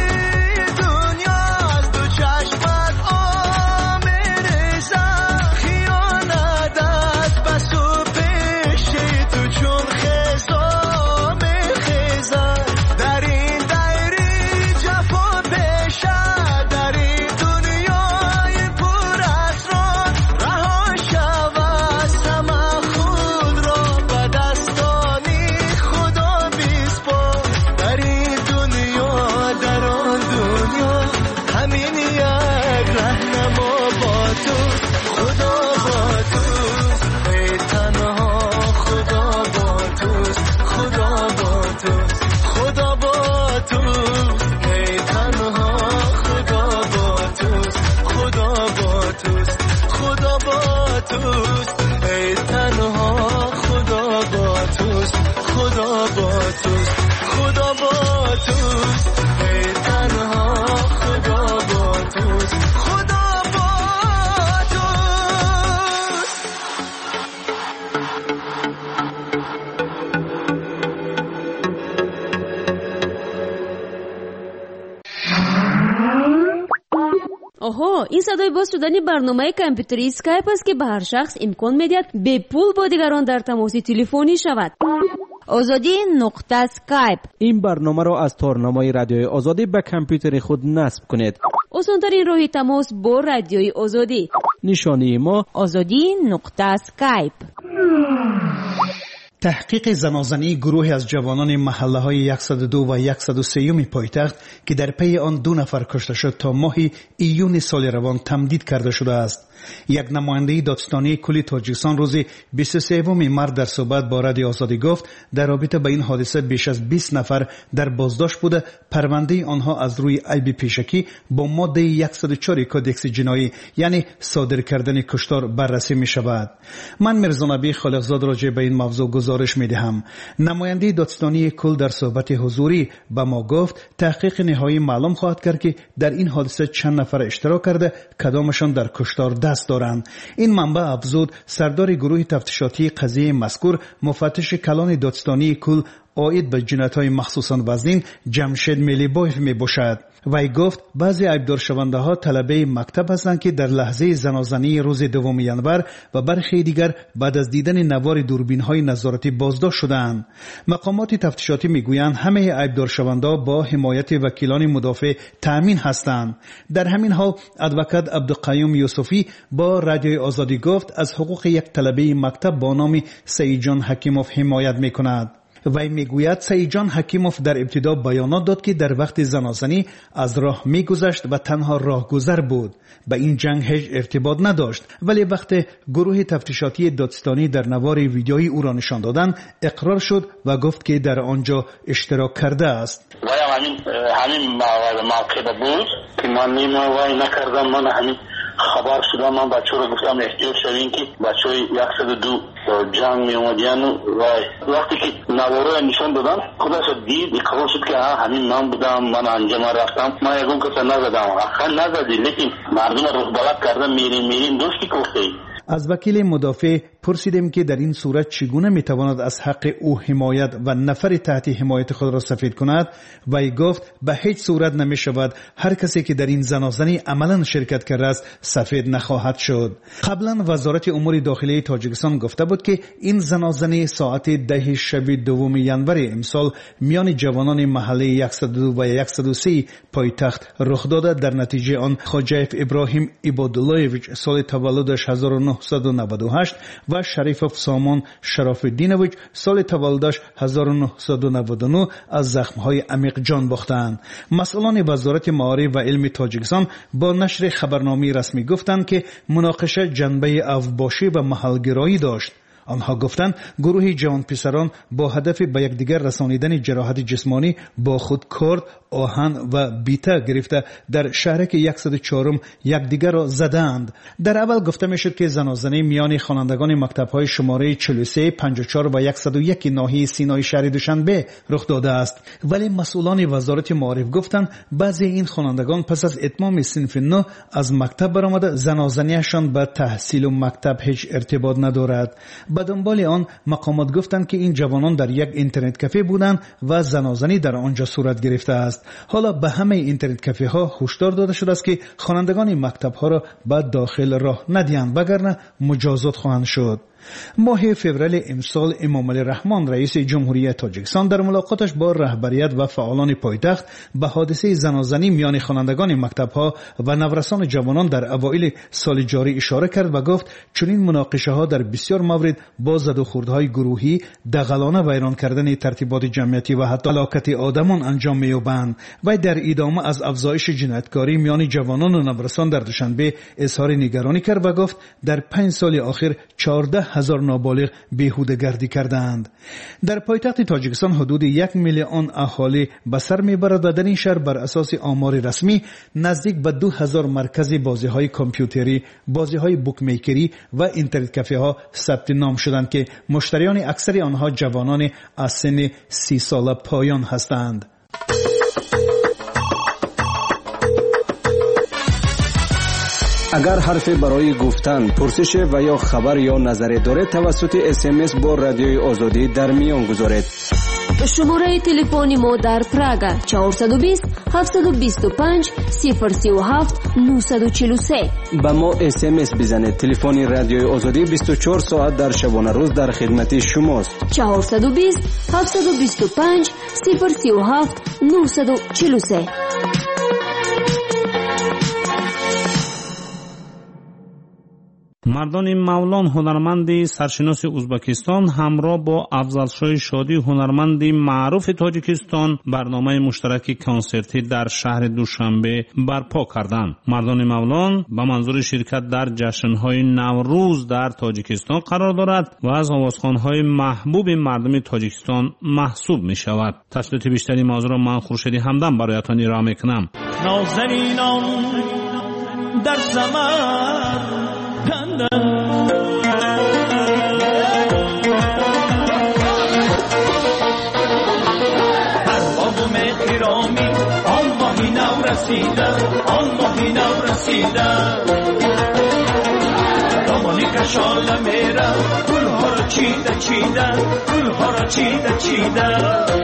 [SPEAKER 20] دنیاست دو چشمت آمیرزه خیانت است بس و پیشی تو چون خزا میخیزه در این دایری جفا پیشه در این دنیای پر اسرار رها شو از همه خود را به دستانی خدا بیسپار در این دنیا در آن دنیا همین یک رهنما با توست خدا با توست ای تنها خدا با توست خدا با توست خدا با توست ای تنها خدا با توست خدا با توست خدا با توست ای تنها خدا با توست خدا با توست خدا با توست ای تنها خدا با توست خدا با
[SPEAKER 1] آها این صدای باز شدن برنامه کامپیوتری اسکایپ است که به هر شخص امکان میدهد به پول با دیگران در تماس تلفنی شود. آزادی نقطه اسکایپ.
[SPEAKER 7] این برنامه را از تارنمای رادیوی آزادی به کامپیوتر خود نصب کنید.
[SPEAKER 1] آسان‌ترین راه تماس با رادیوی آزادی.
[SPEAKER 7] نشانی ما
[SPEAKER 1] آزادی نقطه اسکایپ.
[SPEAKER 14] تحقیق زنازنی گروهی از جوانان محله‌های 102 و 103 پایتخت که در پی آن 2 نفر کشته شد تا ماه ایون سال روان تمدید کرده شده است. یک نماینده دادستانی کل تاجیکستان روز 23 مارس در صحبت با رادیو آزادی گفت در رابطه با این حادثه بیش از 20 نفر در بازداشت بوده. پرونده آنها از روی عیب پیشکی با ماده 104 کدکس جنایی یعنی صادر کردن کشتار بررسی می شود. من میرزا نبی خالقزاد راجع به این موضوع گزارش می دهم. نماینده دادستانی کل در صحبت حضوری به ما گفت تحقیق نهایی معلوم خواهد کرد که در این حادثه چند نفر اشتراک کرده، کدامشان در کشتار دست دارند. این منبع افزود سردار گروه تفتیشاتی قضیه مذکور مفتش کلان دادستانی کل عاید به جنایت‌های مخصوصاً وزین جمشید میلیبایف می باشد. وی گفت بعضی عیبدار شونده ها طلبه مکتب هستند که در لحظه زنازنی روز 2 ینور و برخی دیگر بعد از دیدن نوار دوربین های نظارتی بازداشت شدند. مقامات تفتیشاتی میگویند همه عیبدار شونده ها با حمایت وکیلان مدافع تامین هستند. در همین حال ادوکات عبدالقیوم یوسفی با رادیو آزادی گفت از حقوق یک طلبه مکتب با نام سعید جان حکیموف حمایت میکند. وی میگوید سعید جان حکیموف در ابتدا بیانات داد که در وقت زنازنی از راه میگذشت و تنها راهگذر بود، به این جنگ هیچ ارتباط نداشت. ولی وقت گروه تفتیشاتی دادستانی در نوار ویدیویی او را نشان دادند اقرار شد و گفت که در آنجا اشتراک کرده است.
[SPEAKER 21] وی همین موقع بود که من وی نکردم. من همین خبر شدم. من بچه رو گفتم احتیاط شوین که بچه های 102 جنگ می اومدین و وقتی که نواره نشان دادم خودش دید اقرار شد که همین من بودم، من انجام رفتم. من یکون کسا نزدم. اخوان نزدی لیکن مردم رو بلد کردم میریم دوستی کرده.
[SPEAKER 14] از وکیل مدافع پرسیدیم که در این صورت چگونه میتواند از حق او حمایت و نفر تحت حمایت خود را سفید کند. وی گفت به هیچ صورت نمی شود هر کسی که در این زنازنی عملا شرکت کرده است سفید نخواهد شد. قبلا وزارت امور داخلی تاجیکستان گفته بود که این زنازنی ساعت 10 شب 2 ینور امسال میان جوانان محله 102 و 103 پایتخت رخ داده. در نتیجه آن خواجه ابراهیم عباداللهویچ سال تولدش 1998 و شریف سامان شرف الدینویچ سال تولدش 1999 از زخمهای عمیق جان باختند. مسئولان وزارت معارف و علم تاجیکستان با نشر خبرنامه رسمی گفتند که مناقشه جنبه اوباشی و محلگرایی داشت. آنها گفتند گروه جوان پسران با هدف به یکدیگر رسانیدن جراحت جسمانی با خود کارد، آهن و بیته گرفته در شهرک 104 یکدیگر را زدند. در اول گفته میشد که زنازنی میان خوانندگان مکتب‌های شماره 43، 54 و 101 ناحیه سینای شهر دوشنبه رخ داده است، ولی مسئولان وزارت معارف گفتند بعضی این خوانندگان پس از اتمام صنف 9 از مکتب برآمده زنازنیشان به تحصیل و مکتب هیچ ارتباط ندارد. به دنبال آن مقامات گفتند که این جوانان در یک اینترنت کافه بودند و زنازنی در آنجا صورت گرفته است. حالا به همه اینترنت کافه ها هشدار داده شده است که خوانندگان مکتب ها را به داخل راه ندهند وگرنه مجازات خواهند شد. ماه فوریه امسال امام علی رحمان رئیس جمهوری تاجیکستان در ملاقاتش با رهبریت و فعالان پایتخت به حادثه زنازنی میان خوانندگان مکتب‌ها و نورسان جوانان در اوایل سال جاری اشاره کرد و گفت چنین مناقشه‌ها در بسیار مورد با زد و خوردهای گروهی، دغلانه ویران کردن ترتیبات جمعیتی و حتی هلاکت آدمان انجام می‌یابند. و در ادامه از افزایش جنایتکاری میان جوانان و نورسان در دوشنبه اظهار نگرانی کرد و گفت در 5 سال اخیر 14,000 نابالغ بیهوده گردی کردند. در پایتخت تاجیکستان حدود 1 میلیون اهالی به سر میبرد و در این شهر بر اساس آمار رسمی نزدیک به 2000 مرکز بازی‌های کامپیوتری، بازی‌های بوک میکری و اینترنت کافه ها ثبت نام شدند که مشتریان اکثر آنها جوانان از سن 30 ساله پایان هستند.
[SPEAKER 22] اگر حرفی برای گفتن، پرسش و یا خبر یا نظری دارید توسط SMS با رادیوی آزادی در میان گذارید.
[SPEAKER 1] شماره تلفنی ما در پراگ 420 725 037 943.
[SPEAKER 22] با ما SMS بزنید. تلفن رادیوی آزادی 24 ساعت در شبانه روز در خدمت شماست.
[SPEAKER 1] 420 725 037 943.
[SPEAKER 5] مردان مولان هنرمند سرشناس ازبکستان همراه با افضلشاه شادی هنرمند معروف تاجیکستان برنامه مشترک کنسرتی در شهر دوشنبه برپا کردند. مردان مولان به منظور شرکت در جشن‌های نوروز در تاجیکستان قرار دارد و از آوازخوان‌های محبوب مردم تاجیکستان محسوب می‌شود. تفصیلات بیشتری موضوع را من خورشیدی همدم برایتان ارائه می‌کنم.
[SPEAKER 6] نازنینان در سمرقند ارباب مهرامی آن ماهی نو رسیده آن ماهی نو رسیده دامانی کشاله میره گلها را چیده چیده گلها را چیده چیده.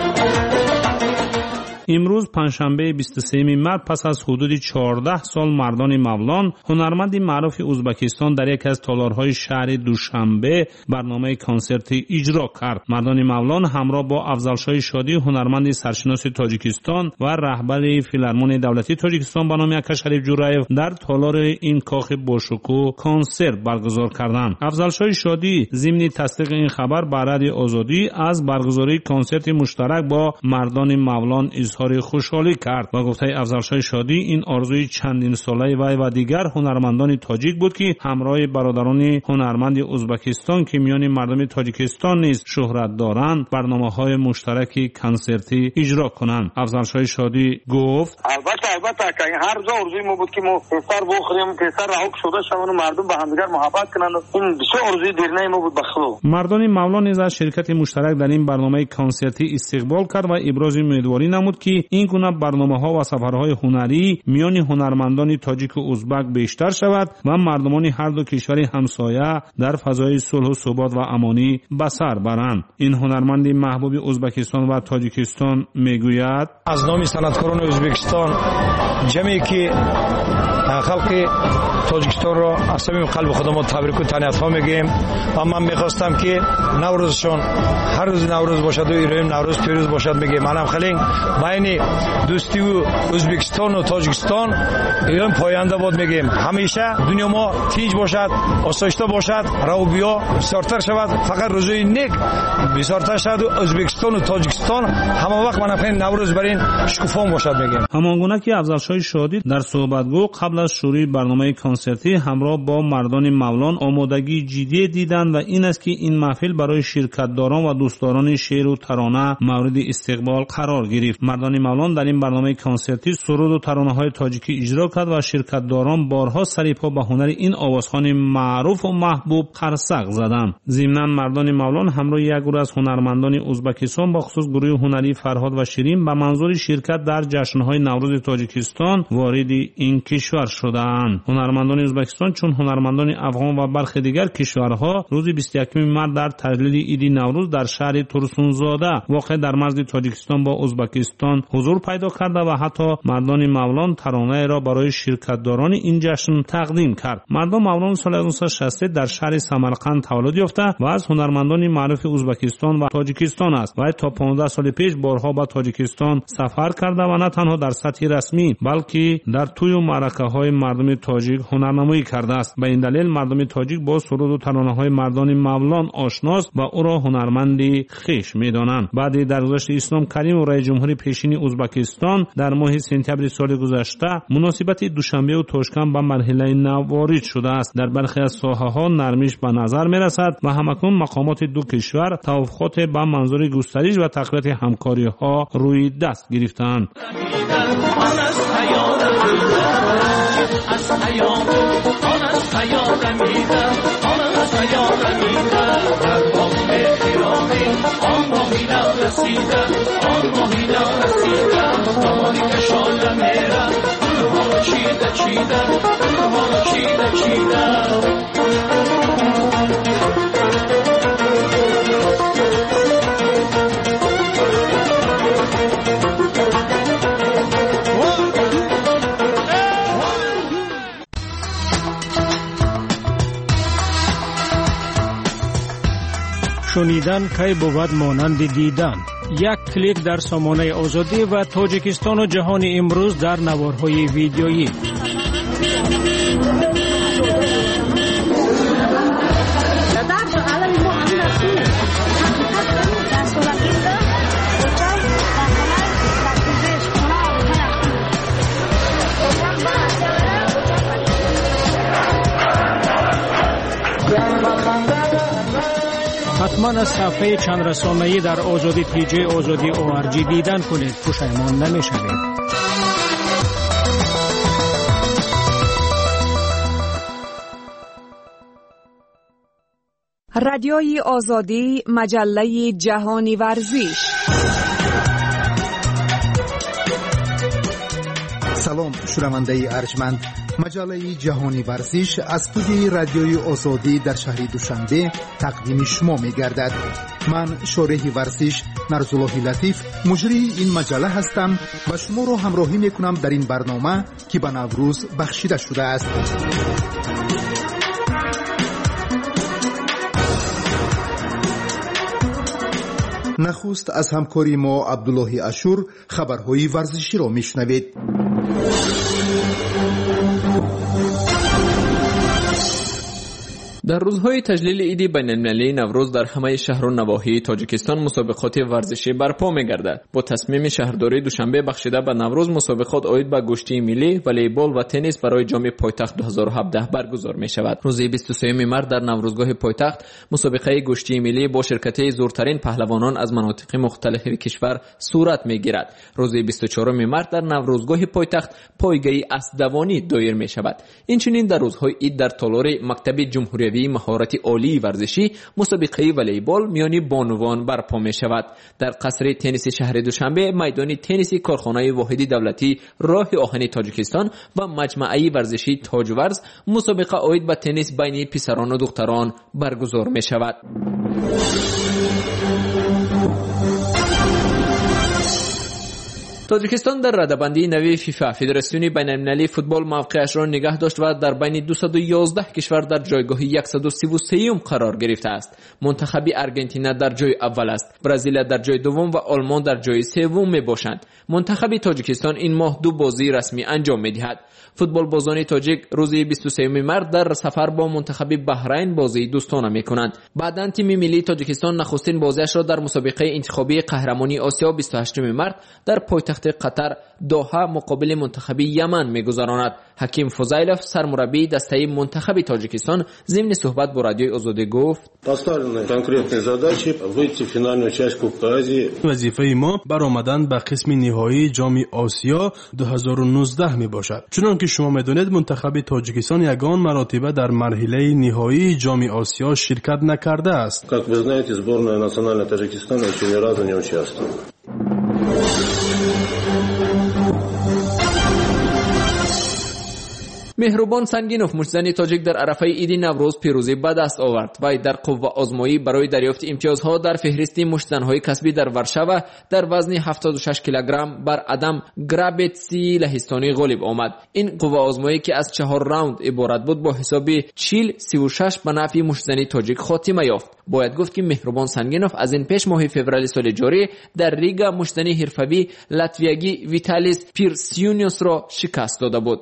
[SPEAKER 5] امروز پنجشنبه 23 مارس پس از حدود 14 سال مردان مولان هنرمند معروف ازبکستان در یک از تالارهای شهر دوشنبه برنامه کنسرتی اجرا کرد. مردان مولان همراه با افضلشاه شادی هنرمند سرشناس تاجیکستان و رهبر فیلارمونی دولتی تاجیکستان به نام اکا شریف جورایف در تالار این کاخ باشکوه کنسرت برگزار کردند. افضلشاه شادی ضمن تصدیق این خبر به رادیو آزادی از برگزاری کنسرت مشترک با مردان مولان اظهار خوشحالی کرد و گفته افضلشاه شادی این آرزوی چندین ساله وی و دیگر هنرمندان تاجیک بود که همراه برادران هنرمند ازبکستان که میان مردم تاجیکستان نیز شهرت دارند برنامه‌های مشترک کنسرتی اجرا کنند. افضلشاه شادی گفت
[SPEAKER 21] البته که هر روز آرزوی ما بود که ما پسر بخوریم پسر رها شده شون و مردم به همدیگر محبت کنند. این بسیار آرزوی دیرینه ما بود به خدا.
[SPEAKER 5] مردان مولان نیز از شرکت مشترک در این برنامه کنسرتی استقبال کرد و ابراز امیدواری نمود که این گونه برنامه‌ها و سفرهای هنری میان هنرمندان تاجیک و ازبک بیشتر شود و مردمان هر دو کشور همسایه در فضای صلح و ثبات و امانی به سر برند. این هنرمند محبوب ازبکستان و تاجیکستان میگوید
[SPEAKER 23] از نام صنعتکاران ازبکستان جمعی که خلق تاجیکستان را از صمیم قلب خودم تبریک و تهنیت‌ها میگیم و من میخواستم که نوروزشان هر روز نوروز باشد و ایران نوروز پیروز باشد میگیم. منم خیلی بین دوستی و ازبکستان و تاجیکستان ایران پاینده بود میگیم. همیشه دنیا ما تیج باشد آسایشته باشد روبیا بسیارتر شود فقط روزای نیک بسیارتر شود و ازبکستان و تاجیکستان همه وقت من خیلی نوروز بر این شکوفان باشد میگیم.
[SPEAKER 5] همانگونه که افضلشاه شادی در صحبتگو قبل از شروع برنامه کنسرتی همراه با مردان مولان آمادگی جدی دیدند و این است که این محفل برای شرکت‌داران و دوستداران شعر و ترانه مورد استقبال قرار گرفت. مردان مولان در این برنامه کنسرتی سرود و ترانه‌های تاجیکی اجرا کرد و شرکت‌داران بارها سری پا به هنر این آوازخوان معروف و محبوب قرصق زدند. ضمناً مردان مولان همراه یک گروه از هنرمندان ازبکستان با خصوص گروه هنری فرهاد و شیرین به منظور شرکت در جشن‌های نوروز تاجیکستان وارد این کشور شدند. هنرمندان ازبکستان چون هنرمندان افغان و برخی دیگر کشورها روز 21 مارس در تجلیل عید نوروز در شهر ترسونزاده واقع در مرز تاجیکستان با ازبکستان حضور پیدا کرده و حتی مردان مولان ترانه را برای شرکت‌داران این جشن تقدیم کرد. مردان مولان سال 1960 در شهر سمرقند تولد یافته و از هنرمندان معروف ازبکستان و تاجیکستان است و تا 15 سال پیش بارها به تاجیکستان سفر کرده و نه تنها در سطح رسمی بلکه در توی و معرکه‌های مردم تاجیک هنرنمایی کرده است. به این دلیل مردم تاجیک با سرود و ترانه‌های مردان مولان آشناست و او را هنرمند خویش می‌دانند. بعد درگذشت اسلام کریم و رئیس جمهور پیشین ازبکستان در ماه سپتامبر سال گذشته مناسبت دوشنبه و توشکن به مرحله نو وارد شده است. در برخی از ساحه‌ها نرمیش به نظر می‌رسد و همکنون مقامات دو کشور توافقات به منظور گسترش و تقویت همکاری‌ها روی دست گرفتند.
[SPEAKER 6] از حیات آن از حیات میده آن از حیات میده در باغ خیرامی آن ماهی نو رسیده آن ماهی نو رسیده دامانی کشاله میره گلها را چیده چیده گلها را چیده چیده.
[SPEAKER 17] شنیدن کی بود مانند دیدن. یک کلیک در سامانه آزادی و تاجیکستان و جهان امروز در نوارهای ویدیویی. حتما از صفحه چند رسانه‌ای در آزادی پیجی آزادی ORG دیدن کنید، پشیمان نمی‌شوید.
[SPEAKER 2] رادیوی آزادی، مجله جهانی ورزش.
[SPEAKER 8] سلام شنونده ارجمند، مجله جهانی ورزش از استودیوی رادیوی آزادی در شهر دوشنبه تقدیم شما می گردد. من شارح ورزش نرزالله لطیف مجری این مجله هستم و شما را همراهی می کنم در این برنامه که به نوروز بخشیده شده است. نخست از همکاری ما عبدالله اشور خبرهای ورزشی را میشنوید.
[SPEAKER 9] در روزهای تجلیل عید بین‌المللی نوروز در همه شهر و نواحی تاجیکستان مسابقات ورزشی برپا می‌گردد. با تصمیم شهرداری دوشنبه بخشیده به نوروز مسابقات عاید به گشتی ملی، والیبال و تنیس برای جام پایتخت 2017 برگزار می‌شود. روز 23 مارس در نوروزگاه پایتخت مسابقه گشتی ملی با شرکت زورترین پهلوانان از مناطق مختلف کشور صورت می‌گیرد. روز 24 مارس در نوروزگاه پایتخت پایگاه اسب‌دوانی دایر می‌شود. اینچنین در روزهای عید در تالار مکتب جمهوری مهارت عالی ورزشی مسابقه والیبال میان بانوان برپا می شود. در قصر تنیس شهر دوشنبه میدان تنیس کارخانه واحد دولتی راه آهن تاجیکستان و مجمعه ورزشی تاجورز مسابقه عاید به تنیس بین پسران و دختران برگزار می شود. تاجیکستان در رده‌بندی نوی فیفا فدراسیون بین‌المللی فوتبال موقعش را نگه داشت و در بین 211 کشور در جایگاه 133 قرار گرفته است. منتخب آرژانتین در جای اول است، برزیل در جای دوم و آلمان در جای سوم میباشند. منتخب تاجیکستان این ماه 2 بازی رسمی انجام میدهد. فوتبال بازان تاجیک روز 23 مارس در سفر با منتخب بحرین بازی دوستانه میکنند. بعداً تیم ملی تاجیکستان نخستین بازیش را در مسابقه انتخابی قهرمانی آسیا 28 مارس در پایتخت قطر دوحه مقابل منتخب یمن میگذراند. حکیم فضیلов سرمربی دسته منتخب تاجیکستان ضمن صحبت با رادیوی آزادی گفت:
[SPEAKER 24] وظیفه ما برآمدن به قسم نهایی جام آسیا 2019 می باشد. چنانکه شما میدانید منتخب تاجیکستان یگان مرتبه در مرحله نهایی جام آسیا شرکت نکرده است.
[SPEAKER 25] Как вы знаете, сборная национальной Таджикистана еще ни разу не участвовала.
[SPEAKER 9] مهربان سنگینوف مشتزن تاجیک در عرفه عید نوروز پیروزی به دست آورد و در قوه آزمایی برای دریافت امتیازها در فهرست مشتزن‌های کسبی در ورشاو در وزن 76 کیلوگرم بر ادم گرابتسی لهستانی غالب آمد. این قوه آزمایی که از 4 راوند عبارت بود با حساب 40-36 به نفع مشتزن تاجیک خاتمه یافت. باید گفت که مهربان سنگینوف از این پیش ماه فوریه سال جاری در ریگا مشتزن حرفه‌ای لاتویایی ویتالیس پیرسیونیوس را شکست داده بود.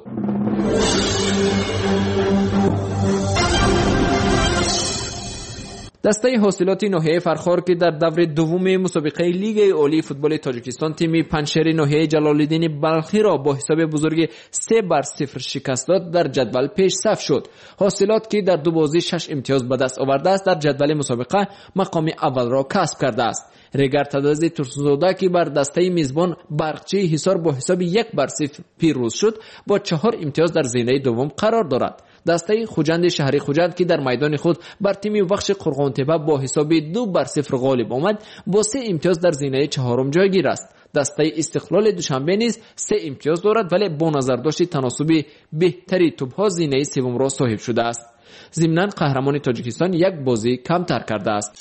[SPEAKER 9] دسته حاصلات ناحیه فرخار که در دور دوم مسابقه لیگ عالی فوتبال تاجیکستان تیم پنشهر ناحیه جلال‌الدین بلخی را با حساب بزرگ 3-0 شکست داد در جدول پیش صف شد. حاصلات که در 2 بازی 6 امتیاز به دست آورده است در جدول مسابقه مقام اول را کسب کرده است. ریگر تدازی ترسنزاده که بر دسته میزبان برقچی حصار با حساب 1-0 پیروز شد با 4 امتیاز در زینه دوم قرار دارد. دسته خوجند شهری خوجند که در میدان خود بر تیم وخش قرغانتپه با حساب 2-0 غالب آمد با 3 امتیاز در زینه چهارم جایگیر است. دسته استقلال دوشنبه نیز 3 امتیاز دارد ولی با نظر داشت تناسب بهتری توپ‌ها زینه سوم را صاحب شده است. ضمناً قهرمان تاجیکستان 1 بازی کمتر کرده است.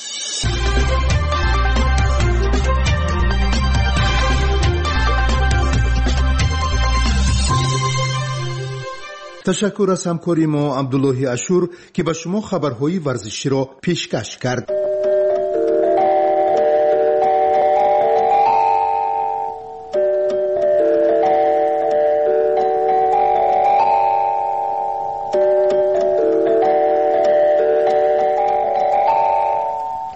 [SPEAKER 8] تشکر از همکاری ما عبدالله اشور که به شما خبرهای ورزشی را پیشکش کرد.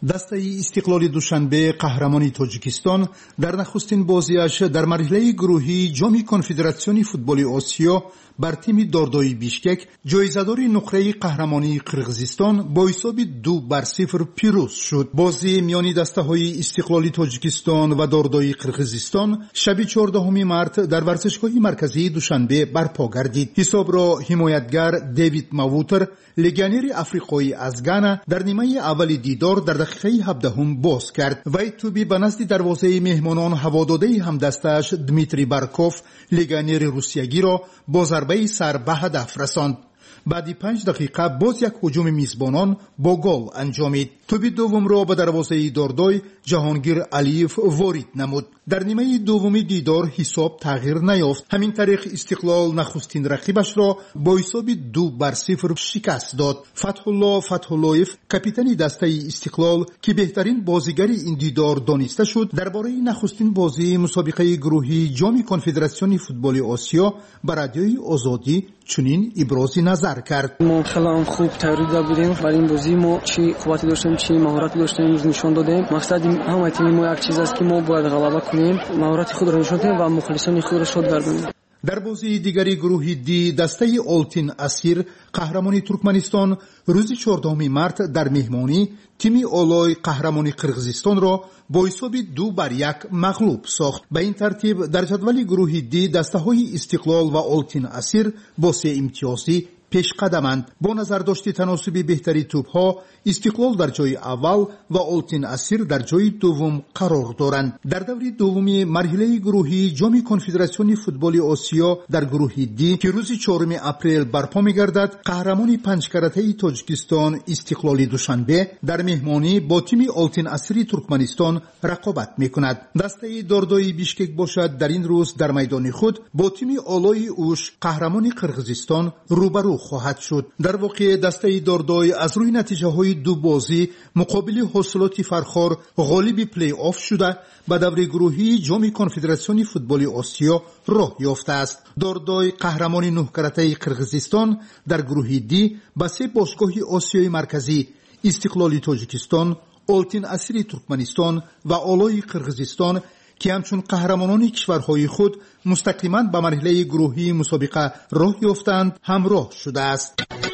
[SPEAKER 8] дастаи истиқлоли душанбе қаҳрамони тоҷикистон дар нахустин бозиаш дар марҳилаи гурӯҳии ҷоми конфедератсиони футболи осиё бар тими дордои бишкек ҷоизадори нуқраи қаҳрамонии қирғизистон бо ҳисоби 2-0 пирӯз шуд. бозӣ миёни дастаҳои истиқлоли тоҷикистон ва дордои қирғизистон шаби 14 март дар варзишгоҳи марказии душанбе барпо гардид. ҳисобро ҳимоятгар Дэвид Мавутер, легионери африқоӣ аз Гана, дар нимаи аввали дидор дар дақиқаи 17 боз кард. вай туби ба назди дарвозаи меҳмонон ҳавододаи ҳамдастааш Дмитрий Барков, легионери русиягиро бо зарбаи сар ба ҳадаф расонд. баъди 5 дақиқа боз як ҳуҷуми мизбонон бо гол анҷомид. туби дуввумро ба дарвозаи дордой Ҷаҳонгир Алиев ворид намуд. дар нимаи дуввуми дидор ҳисоб тағйир наёфт. ҳамин тариқ истиқлол нахустин рақибашро бо ҳисоби 2-0 шикаст дод. Фатҳулло Фатҳуллоев, капитани дастаи истиқлол ки беҳтарин бозигари ин дидор дониста шуд, дар бораи нахустин бозии мусобиқаи гурӯҳии ҷоми конфедератсиони футболи осиё ба радиои Озодӣ чунин ибрози назар кард.
[SPEAKER 10] мо хеле хуб тайёрда будем. бар ин бозӣ мо чӣ қуввате доштем, чӣ маҳорате доштем, нишон додем. мақсади ҳамаи тими мо як чиз аст ки мо бояд ғалаба кунем, маҳорати худро нишон додем ва мухлисони худро шод гардонем.
[SPEAKER 8] дар бозии дигари гурӯҳи Ди дастаи Олтин Асир қаҳрамони Туркманистон рӯзи 14 март дар меҳмонӣ тими Олой қаҳрамони Қирғизистонро бо ҳисоби 2-1 мағлуб сохт. ба ин тартиб дар ҷадвали гурӯҳи Ди дастаҳои Истиқлол ва Олтин Асир бо 3 имтиёзӣ пешқадаманд. бо назардошти таносуби беҳтари тӯбҳо Истиқлол дар ҷои аввал ва Олтин Асир дар ҷои дуввум қарор доранд. дар даври дуввуми марҳилаи гурӯҳии ҷоми конфедератсиони футболи осиё дар гурӯҳи Ди ки рӯзи 4 апрел барпо мегардад, қаҳрамони панҷкаратаи Тоҷикистон Истиқлоли Душанбе дар меҳмонӣ бо тими Олтин Асири Туркманистон рақобат мекунад. дастаи дордои Бишкек бошад дар ин рӯз дар майдони худ бо тими Олои Уш қаҳрамони Қирғизистон рӯбарӯ хоҳад шуд. дар воқеъ дастаи дордой аз рӯи натиҷаҳои ду бозӣ муқобили ҳосилоти фархор ғолиби плей-офф шуда ба даври гурӯҳии ҷоми конфедератсиони футболи осиё роҳ ёфтааст. дордой қаҳрамони нуҳкаратаи Қирғизистон дар гурӯҳи Ди ба 3 бошгоҳи Осиёи марказӣ Истиқлоли Тоҷикистон, Олтин Асири Туркманистон ва Олои Қирғизистон ки ҳамчун қаҳрамонони кишварҳои худ мустақиман ба марҳилаи гурӯҳии мусобиқа роҳ ёфтанд ҳамроҳ шудааст.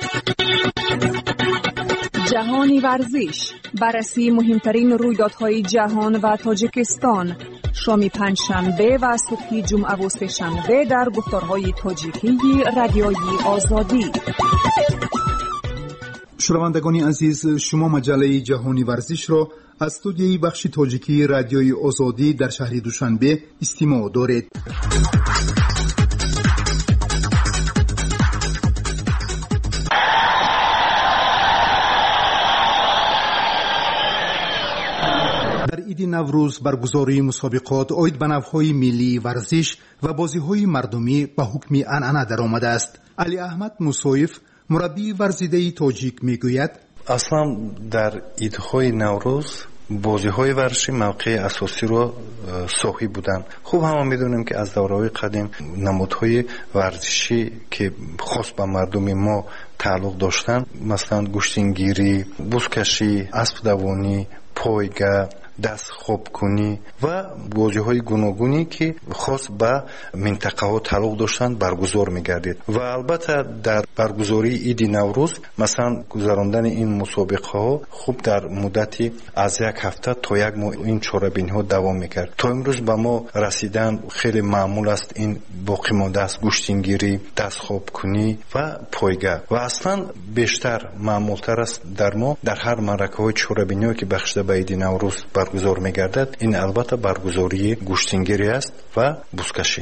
[SPEAKER 2] جهانی ورزش بررسی مهمترین رویدادهای جهان و تاجیکستان شام پنجشنبه و صبح جمعه و سه‌شنبه در گفتارهای تاجیکی رادیوی آزادی.
[SPEAKER 8] شنوندگان عزیز، شما مجله جهانی ورزش را از استودیوی بخش تاجیکی رادیوی آزادی در شهر دوشنبه استماع دارید. عید نوروز برگزاری مسابقات عاید به نوهای ملی ورزش و بازی‌های مردمی به حکم عنعنه درآمده است. علی احمد موسویف مربی ورزیده تاجیک میگوید
[SPEAKER 11] اصلا در عیدهای نوروز بازی‌های ورزشی موقع اساسی رو صاحب بودن. خوب هم میدونیم که از دوره‌های قدیم نمادهای ورزشی که خاص به مردم ما تعلق داشتن، مثلا گوشتنگیری، بزکشی، اسب دوانی، پایگاه، دست خوب کنی و بازی‌های گوناگونی که خاص به منطقه ها تعلق داشتن برگزار می‌گردید و البته در برگزاری عید نوروز مثلا گذراندن این مسابقه ها خوب در مدتی از یک هفته تا یک ماه این چاره‌بینی ها دوام می‌کرد. تا امروز به ما رسیدن خیلی معمول است این باقی مانده است گوشتنگیری، دست خوب کنی و پایگاه و اصلا بیشتر معمول‌تر است در ما در هر معرکه‌های چاره‌بینی که بخشیده به عید نوروز برگزار می‌گردد. این البته برگزاری گوشتنگیری است و بزکشی.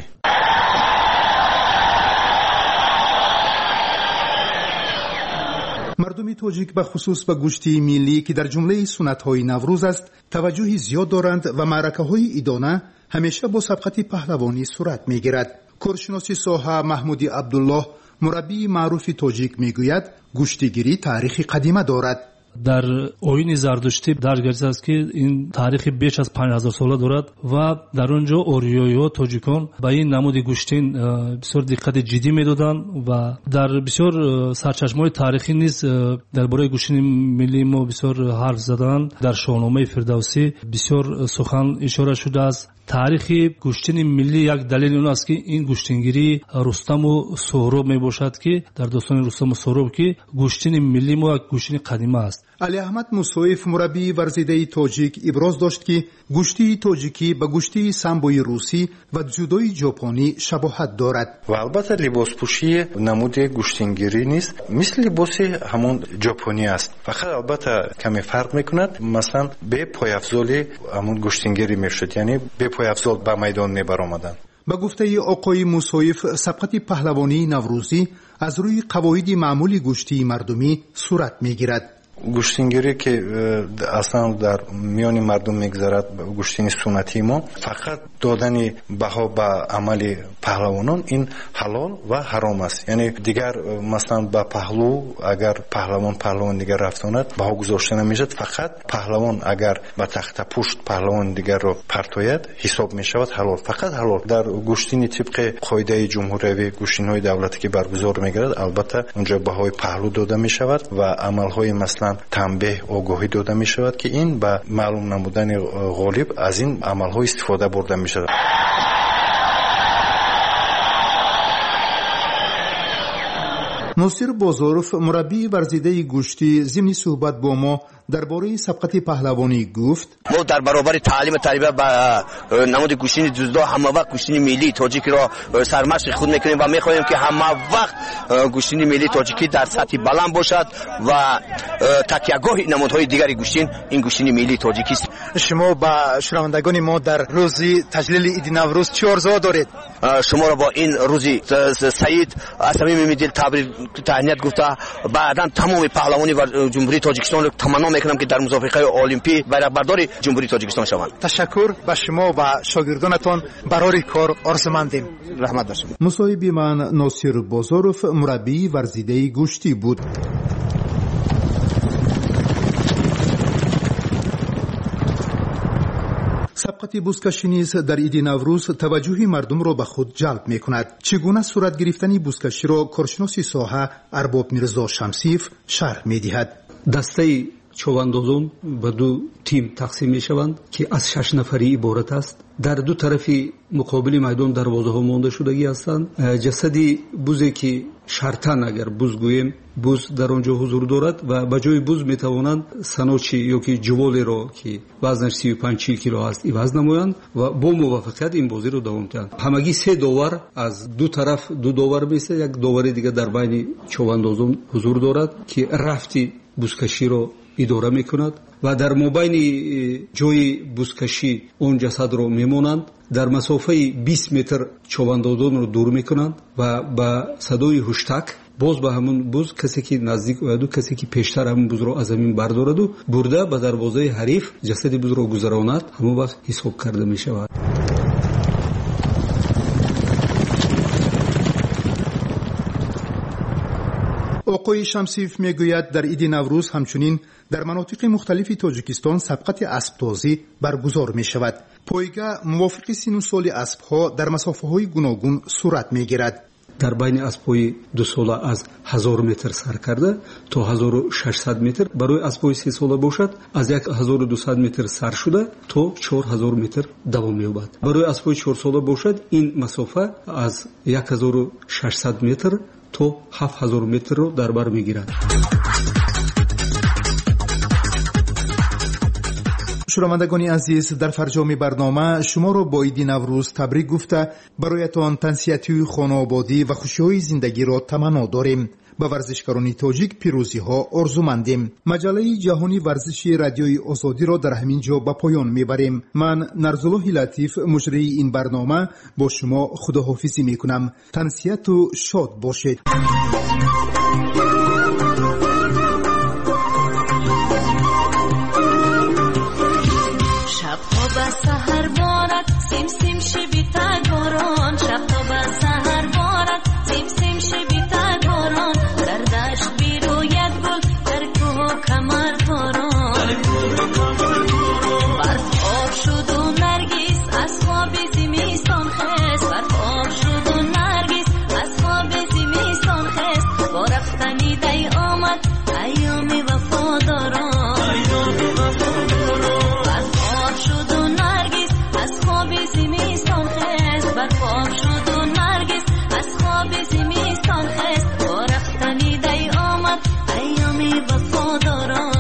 [SPEAKER 8] مردم تاجیک به خصوص به گوشتی ملی که در جمله سنت‌های نوروز است توجهی زیاد دارند و معرکه‌های عیدانه همیشه با سبقت پهلوانی صورت می‌گیرد. کارشناس ساحه محمودی عبدالله مربی معروف تاجیک میگوید گوشتگیری تاریخی قدیمه دارد.
[SPEAKER 3] дар оини зардуштӣ дарҷ аст ки ин таърихи беш аз 5000 сола дорад ва дар он ҷо ориёиҳо тоҷикон ба ин намуди гӯштин бисёр диққати ҷиддӣ медоданд ва дар бисёр сарчашмаҳои таърихӣ низ дар бораи гӯштини миллии мо бисёр ҳарф заданд. дар шоҳномаи фирдавсӣ бисёр сухан ишора шудааст. таърихи гӯштини миллӣ як далели он аст ки ин гӯштингирии рустаму соҳроб мебошад ки дар достони рустаму соҳроб ки гӯштини миллии мо як гӯштини қадима аст.
[SPEAKER 8] али аҳмад мусоев мураббии варзидаи тоҷик иброз дошт ки гӯштии тоҷикӣ ба гӯштии самбои русӣ ва дзюдои ҷопонӣ шабоҳат дорад.
[SPEAKER 11] ва албатта либоспӯшии намуди гӯштингирӣ низ мисли либоси ҳамон ҷопонӣ аст. фақат албатта каме фарқ мекунад. маслан бе пойафзоли ҳамон гӯштингирӣ мешуд, яъне бе пойафзол ба майдон мебаромаданд.
[SPEAKER 8] ба гуфтаи оқои мусоев сабқати паҳлавонии наврӯзӣ аз рӯи қавоиди маъмули гӯштии мардумӣ сурат мегирад.
[SPEAKER 11] гӯштингирӣ ки аслан дар миёни мардум мегзарад, гӯштини суннатии мо, фақат додани баҳо ба амали паҳлавонон ин ҳалол ва ҳаром аст. яъне дигар маслан ба паҳлӯ агар паҳлавон дигар рафтонад баҳо гузошта намешавад. фақат паҳлавон агар ба тахта пушт паҳлавон дигарро партояд ҳисоб мешавад ҳалол, фақат ҳалол. дар гӯштини тибқи қоидаи ҷумҳуриявӣ гӯштинҳои давлатӣ ки баргузор мегардад, албатта онҷо баҳои паҳлӯ дода мешавад ва амалҳои маслан танбеҳ огоҳӣ дода мешавад ки ин ба маълум намудани ғолиб аз ин амалҳо истифода бурда мешавад.
[SPEAKER 8] носир бозоров мураббии варзидаи гӯштӣ зимни суҳбат бо мо дар бораи сабқати паҳлавонӣ гуфт:
[SPEAKER 12] мо дар баробари таълими тарбия ба намуди гӯштини ҷуздо ҳамавақт гӯштини миллии тоҷикиро сармашқи худ мекунем ва мехоҳем ки ҳамавақт гӯштини миллии тоҷикӣ дар сатҳи баланд бошад ва такягоҳи намудҳои дигари гӯштин ин гӯштини миллии тоҷикист.
[SPEAKER 8] шумо ба шунавандагони мо дар рӯзи таҷлили иди наврӯз чӣ орзуҳо доред?
[SPEAKER 12] шуморо бо ин рӯзи саид аз самими дил табрик таҳният гуфта баъдан тамоми паҳлавони ҷумҳурии тоҷикистонро таманно мекунам ки дар мусобиқаи олимпӣ байрақбардори ҷумҳурии тоҷикистон шаванд.
[SPEAKER 8] ташаккур ба шумо ва шогирдонатон барори кор орзумандем.
[SPEAKER 12] раҳмат бошад.
[SPEAKER 8] мусоҳиби ман носир бозоров мураббии варзидаи гӯштӣ буд. сабқати бузкашӣ низ дар иди наврӯз таваҷҷӯҳи мардумро ба худ ҷалб мекунад. чӣ гуна сурат гирифтани бузкаширо коршиноси соҳа арбоб мирзо шамсиев шарҳ медиҳад.
[SPEAKER 13] дастаи човандозон ба ду тим тақсим мешаванд ки аз 6 нафарӣ иборат аст. дар ду тарафи муқобили майдон дарвозаҳо монда шудагӣ ҳастанд. ҷасади бузе ки шартан агар буз гӯем буз дар он ҷо ҳузур дорад ва ба ҷои буз метавонанд саночи ёки ҷуволеро ки вазнаш 35-40 кило аст иваз намоянд ва бо муваффақият ин бозиро давом диҳанд. ҳамагӣ се довар аз ду тараф ду довар меистад. як довари дигар дар байни човандозон ҳузур дорад ки рафти бузкаширо идора мекунад ва дар мобайни ҷои бузкашӣ он ҷасадро мемонанд. дар масофаи 20 метр човандозонро дур мекунанд ва ба садои ҳуштак боз ба ҳамон буз касе ки наздик ояду касе ки пештар ҳамон бузро аз замин бардораду бурда ба дарвозаи ҳариф ҷасади бузро гузаронад. ҳамон вақт ҳисоб карда мешавад.
[SPEAKER 8] оқои шамсиев мегӯяд дар иди наврӯз ҳамчунин дар манотиқи мухталифи тоҷикистон сабқати аспдозӣ баргузор мешавад. пойга мувофиқи сину соли аспҳо дар масофаҳои гуногун сурат мегирад.
[SPEAKER 13] дар байни аспҳои дусола аз 1000 метр сар карда то 1600 метр, барои аспҳои 3 сола бошад аз 1200 метр сар шуда то 4000 метр давом меёбад. барои аспҳои 4 сола бошад ин масофа аз 1600 метр то 7000 метрро дар бар мегирад.
[SPEAKER 8] шунавандагони азиз, дар фарҷоми барнома шуморо бо иди наврӯз табрик гуфта бароятон тансиятии хонаободӣ ва хушиҳои зиндагиро таманно дорем. ба варзишгарони тоҷик пирӯзиҳо орзумандем. маҷалаи ҷаҳони варзиши радиои озодиро дар ҳамин ҷо ба поён мебарем. ман нарзуллоҳи латиф муҷрии ин барнома бо шумо худоҳофизӣ мекунам. тансияту шод бошед.
[SPEAKER 15] шабҳо ба саҳар борад симсим шибита борон, шабҳо ба саҳар борад симсим шибита борон, дар дашт бирояд гул дар кӯҳ камар پسندیده‌ای آمد ایام وفاداران برخواب شد و نرگس از خواب زمستان خست برخواب شد و نرگس از خواب زمستان خست با رفتنی دی آمد ایام وفاداران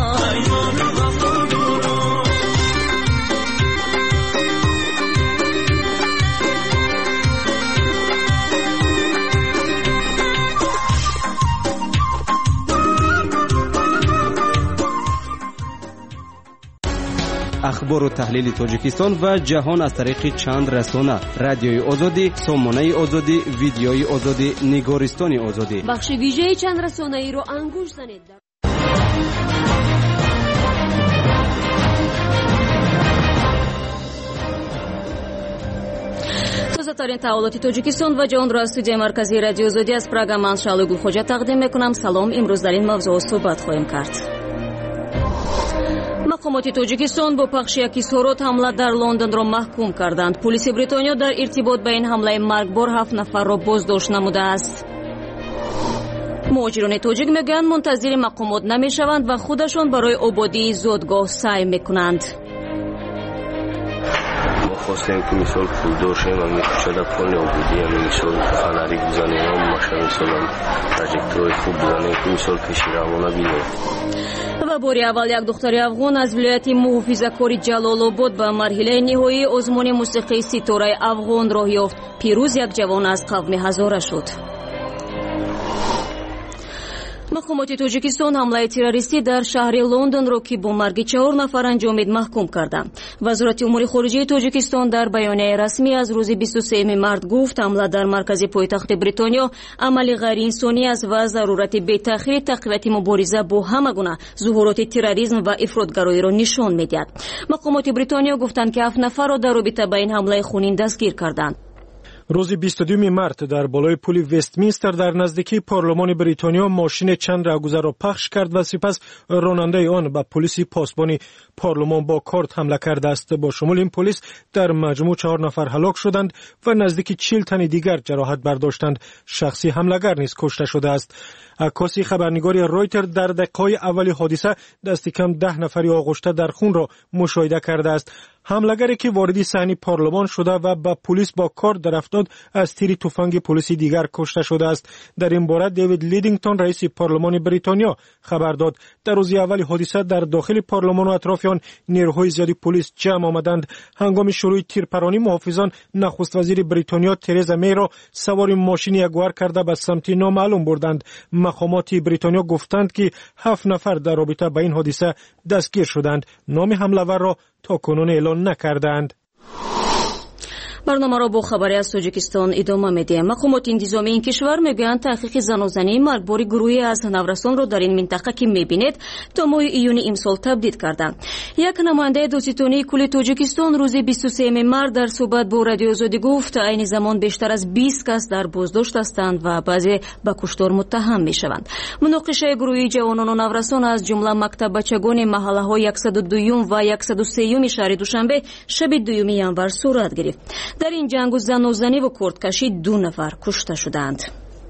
[SPEAKER 22] اخبار و تحلیل تاجیکستان و جهان از طریق چند رسانه: رادیوی آزادی، سامانه آزادی، ویدیوی آزادی، نگارستان آزادی.
[SPEAKER 1] بخش ویژه چند رسانه ای رو انگوش زنید. تازه‌ترین تحولات تاجیکستان و جهان را از استودیوی مرکزی رادیو آزادی از پراگ من شعله گلخوجه تقدیم میکنم. سلام. امروز در این موضوع صحبت خواهیم کرد. مقامات تاجیکستان با پخش یک اظهارات حمله در لندن را محکوم کردند. پلیس بریتانیا در ارتباط با این حمله مرگبار 7 نفر را بازداشت نموده است. مهاجران تاجیک میگویند منتظر مقامات نمیشوند و خودشان برای آبادی زادگاه سعی میکنند.
[SPEAKER 4] خواستیم که مثال پول داشتیم و میکشده پول آبودی هم مثال فنری بزنیم هم ماشا مثال هم پروژکترهای خوب بزنیم که مثال پیشی روانه بینیم.
[SPEAKER 1] و باری اول یک دختر افغان از ولایت محافظه‌کار جلال آباد به مرحله نهایی آزمون موسیقی ستاره افغان راه یافت. پیروز یک جوان از قوم هزاره شد. مقامات تاجیکستان حمله تروریستی در شهر لندن را که با مرگ 4 نفر انجامید محکوم کردند. وزارت امور خارجه تاجیکستان در بیانیه رسمی از روز 23 مارس گفت حمله در مرکز پایتخت بریتانیا عمل غیر انسانی است و ضرورت بی‌تأخیر تقویت مبارزه با همه گونه ظهورات تروریسم و افراطگرایی را نشان می‌دهد. مقامات بریتانیا گفتند که 7 نفر را در رابطه با این حمله خونین دستگیر کردند.
[SPEAKER 23] روز 22 مارس در بالای پل وستمینستر در نزدیکی پارلمان بریتانیا ماشین چند راهگذر را پخش کرد و سپس راننده آن به پلیس پاسبان پارلمان با کارت حمله کرده است. با شمول این پلیس در مجموع 4 نفر هلاک شدند و نزدیک 40 تن دیگر جراحت برداشتند. شخصی حمله‌گر نیز کشته شده است. عکاسی خبرنگاری رایتر در دقایق اول حادثه دست کم 10 نفری آغشته در خون را مشاهده کرده است. حمله‌گری که وارد صحنه پارلمان شده و با پلیس با کار در افتاد از تیر تفنگ پلیسی دیگر کشته شده است. در این باره دیوید لیدینگتون رئیس پارلمان بریتانیا خبر داد در روز اول حادثه در داخل پارلمان و اطراف آن نیروهای زیادی پلیس جمع آمدند. هنگام شروع تیرپرانی محافظان نخست وزیر بریتانیا ترزا می را سوار ماشین یگوار کرده به سمت نامعلوم بردند. مقامات بریتانیا گفتند که 7 نفر در رابطه با این حادثه دستگیر شدند. نام حمله‌ور را تا کنون اعلان نکردند.
[SPEAKER 1] برنامه را با خبری از تاجیکستان ادامه میدیم. مقامات انتظامی این کشور میگویند تحقیق زنازنی مرگبار گروهی از نورستان را در این منطقه که میبینید تا ماه ایون امسال تبدید کردند. یک نماینده دادستانی کل تاجیکستان روز 23 مارس در صحبت با رادیو آزادی گفت عین زمان بیشتر از 20 کس در بازداشت هستند و بعضی به کشتار متهم میشوند. مناقشه گروهی جوانان و نورستان از جمله مکتب بچگان محله‌های 102 و 103 شهر دوشنبه شب 2 ینور صورت گرفت. در این جنگ و زنازنی و کردکشی 2 نفر کشته شدند.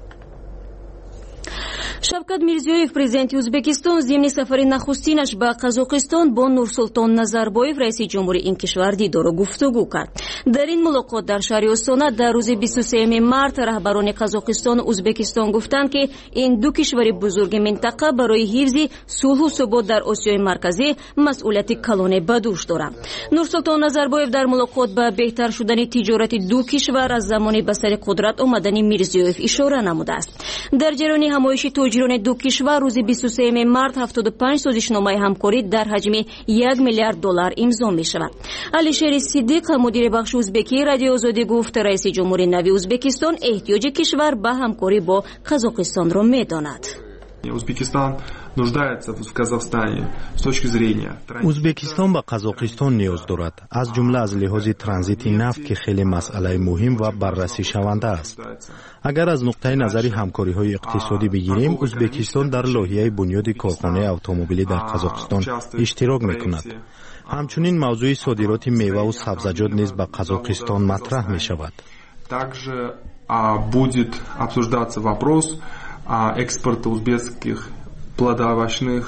[SPEAKER 1] شавкат Мирзиёев президенти Ӯзбекистон зимни сафари нахустинаш ба Қазоқистон бо Нурсултон Назарбоев раиси ҷумҳури ин кишвар дидору гуфтугӯ кард. дар ин мулоқот дар шаҳри Остона дар рӯзи 23 март раҳбарони Қазоқистон ва Ӯзбекистон гуфтанд ки ин ду кишвари бузурги минтақа барои ҳифзи сулҳу субот дар Осиёи марказӣ масъулияти калоне ба дӯш доранд. Нурсултон Назарбоев дар мулоқот ба беҳтар шудани тиҷорати ду кишвар аз замони ба сари қудрат омадани Мирзиёев ишора намудааст. дар ҷараёни ҳамоиши тоҷирони ду кишвар рӯзи 23 март 75 созишномаи ҳамкорӣ дар ҳаҷми $1 миллиард имзо мешавад. Алишери Сиддиқ мудири бахши ӯзбекии радиои озодӣ гуфт раиси ҷумҳури нави Ӯзбекистон эҳтиёҷи кишвар ба ҳамкорӣ бо Қазоқистонро медонад.
[SPEAKER 16] Узбекистон нуждается в Казахстане с точки зрения.
[SPEAKER 18] Узбекистон ба Қазоқистон ниёз дорад, аз ҷумла аз лиҳози транзити нафт ки хеле масъалаи муҳим ва баррасишаванда аст. агар аз нуқтаи назари ҳамкориҳои иқтисодӣ бигирем, Узбекистон дар лоиҳаи бунёди корхонаи автомобилӣ дар Қазоқистон иштирок мекунад. ҳамчунин мавзӯи содироти меваву сабзаҷот низ ба Қазоқистон матраҳ мешавад.
[SPEAKER 16] Также будет обсуждаться вопрос экспорта узбекских плодоовощных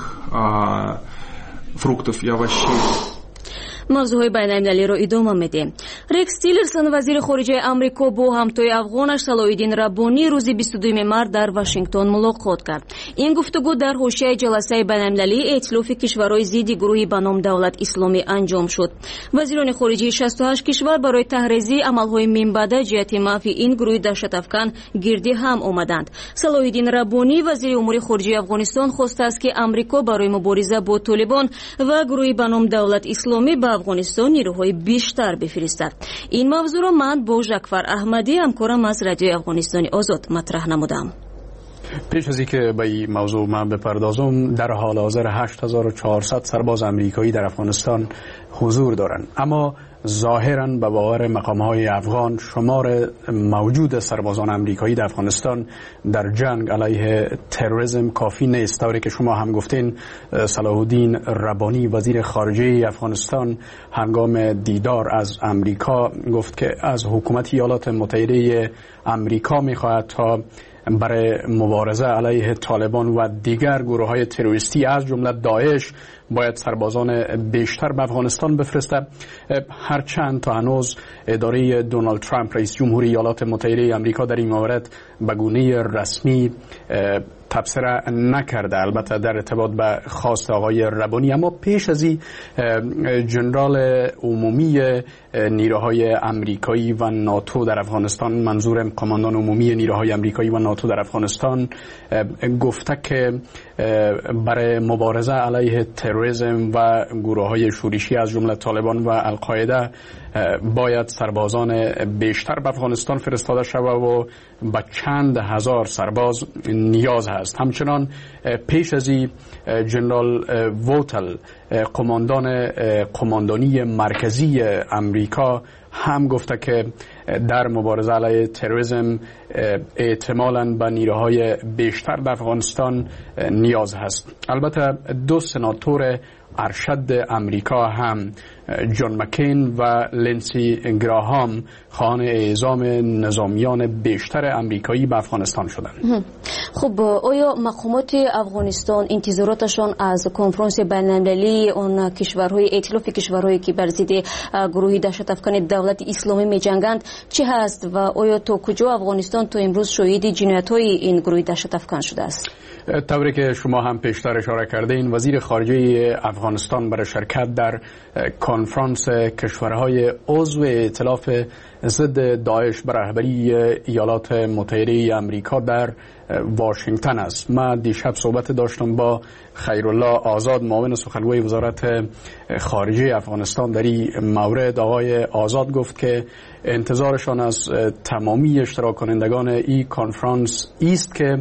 [SPEAKER 16] фруктов и овощей.
[SPEAKER 1] мавзӯъҳои байналмилалиро идома медем. рекс тиллерсон вазири хориҷаи амрико бо ҳамтои афғонаш салоҳиддин раббонӣ рӯзи 22 март дар вашингтон мулоқот кард. ин гуфтугӯ дар ҳошияи ҷаласаи байналмилалии эътилофи кишварҳои зидди гурӯҳи ба ном давлат исломӣ анҷом шуд. вазирони хориҷии 68 кишвар барои таҳризии амалҳои минбаъда ҷиҳати маҳви ин гурӯҳи даҳшатафкан гирди ҳам омаданд. салоҳиддин раббонӣ вазири умури хориҷии афғонистон хостааст ки амрико барои мубориза бо толибон ва гурӯҳи ба ном давлат исломӣ ба афғонистон нирӯҳои бештар бифиристад. ин мавзӯъро ман бо жакфар аҳмадӣ ҳамкорам аз радиои афғонистони озод матраҳ намудам.
[SPEAKER 7] پیش از اینکه به این موضوع من بپردازم، در حال حاضر 8400 سرباز آمریکایی در افغانستان حضور دارند، اما ظاهراً به باور مقام‌های افغان شمار موجود سربازان آمریکایی در افغانستان در جنگ علیه تروریسم کافی نیست. طوری که شما هم گفتین، صلاح الدین ربانی وزیر خارجه افغانستان هنگام دیدار از امریکا گفت که از حکومت ایالات متحده امریکا می‌خواهد تا برای مبارزه علیه طالبان و دیگر گروه‌های تروریستی از جمله داعش باید سربازان بیشتر به افغانستان بفرسته. هرچند تا هنوز اداره دونالد ترامپ رئیس جمهوری ایالات متحده آمریکا در این مورد به گونه رسمی تبصره نکرده، البته در ارتباط به خواست آقای ربانی، اما پیش از این جنرال عمومی نیروهای آمریکایی و ناتو در افغانستان، منظورم قماندان عمومی نیروهای آمریکایی و ناتو در افغانستان، گفته که برای مبارزه علیه تروریسم و گروه‌های شورشی از جمله طالبان و القاعده باید سربازان بیشتر به افغانستان فرستاده شود و به چند هزار سرباز نیاز هست. همچنان پیش از این جنرال ووتل قماندانی مرکزی امریکا هم گفته که در مبارزه علیه تروریسم احتمالاً به نیروهای بیشتر در افغانستان نیاز هست. البته دو سناتور ارشد امریکا هم، جان مکین و لینسی گراهام، خواهان اعزام نظامیان بیشتر امریکایی به افغانستان شدند.
[SPEAKER 1] خب آیا مقامات افغانستان انتظاراتشان از کنفرانس بین‌المللی آن کشورهای ائتلاف کشورهایی که بر ضد گروه دهشت‌افکن دولت اسلامی می‌جنگند چه هست و آیا تا کجا افغانستان تا امروز شاهد جنایت‌های این گروه دهشت‌افکن شده است؟
[SPEAKER 7] طوری که شما هم پیشتر اشاره کردین، وزیر خارجه افغانستان برای شرکت در کنفرانس کشورهای عضو ائتلاف ضد داعش به رهبری ایالات متحده آمریکا در واشنگتن است. من دیشب صحبت داشتم با خیرالله آزاد، معاون سخنگوی وزارت خارجه افغانستان در این مورد. آقای آزاد گفت که انتظارشان از تمامی اشتراک کنندگان این کنفرانس است که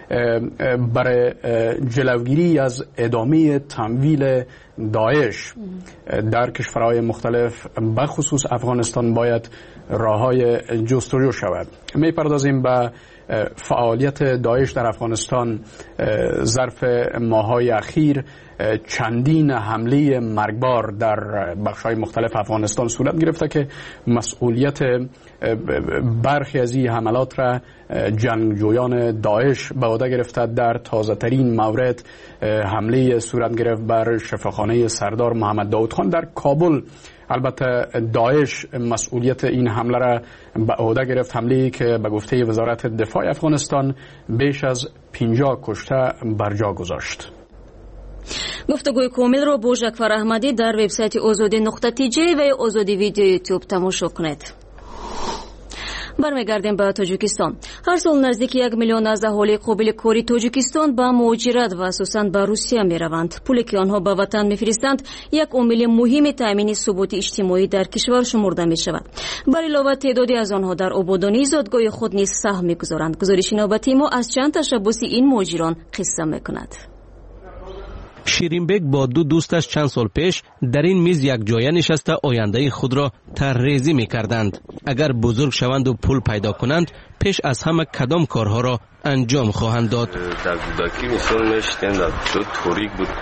[SPEAKER 7] برای جلوگیری از ادامه تمویل داعش در کشورهای مختلف به خصوص افغانستان باید راههای جستجو شود. می‌پردازیم به فعالیت داعش در افغانستان. ظرف ماه‌های اخیر چندین حمله مرگبار در بخش‌های مختلف افغانستان صورت گرفته که مسئولیت برخی از این حملات را جنگجویان داعش به عهده گرفته. در تازه‌ترین مورد حمله صورت گرفت بر شفاخانه سردار محمد داود خان در کابل. البته داعش مسئولیت این حمله را به عهده گرفت، حمله‌ای که به گفته وزارت دفاع افغانستان بیش از 50 کشته بر جا گذاشت.
[SPEAKER 1] گفتگوی کامل را با جعفر احمدی در وبسایت azadi.tj و azadi ویدیو یوتیوب تماشا کنید. برمیگردیم به تاجیکستان. هر سال نزدیک 1 میلیون از اهالی قابل کاری تاجیکستان به مهاجرت و اساساً به روسیه میروند. پولی که آنها به وطن میفرستند یک عامل مهم تامین ثبات اجتماعی در کشور شمرده می شود. بر علاوه تعدادی از آنها در آبادانی زادگاه خود نیز سهم میگذارند. گزارش نوبتی ما از چند تشبث این مهاجران قصه میکند.
[SPEAKER 14] شیرینبگ با دو دوستش چند سال پیش در این میز یک جایه نشسته آینده خود را طرح‌ریزی می‌کردند. اگر بزرگ شوند و پول پیدا کنند پیش از همه کدام کارها را انجام خواهند داد.
[SPEAKER 4] در کودکی مثال نشدیم در توریک بود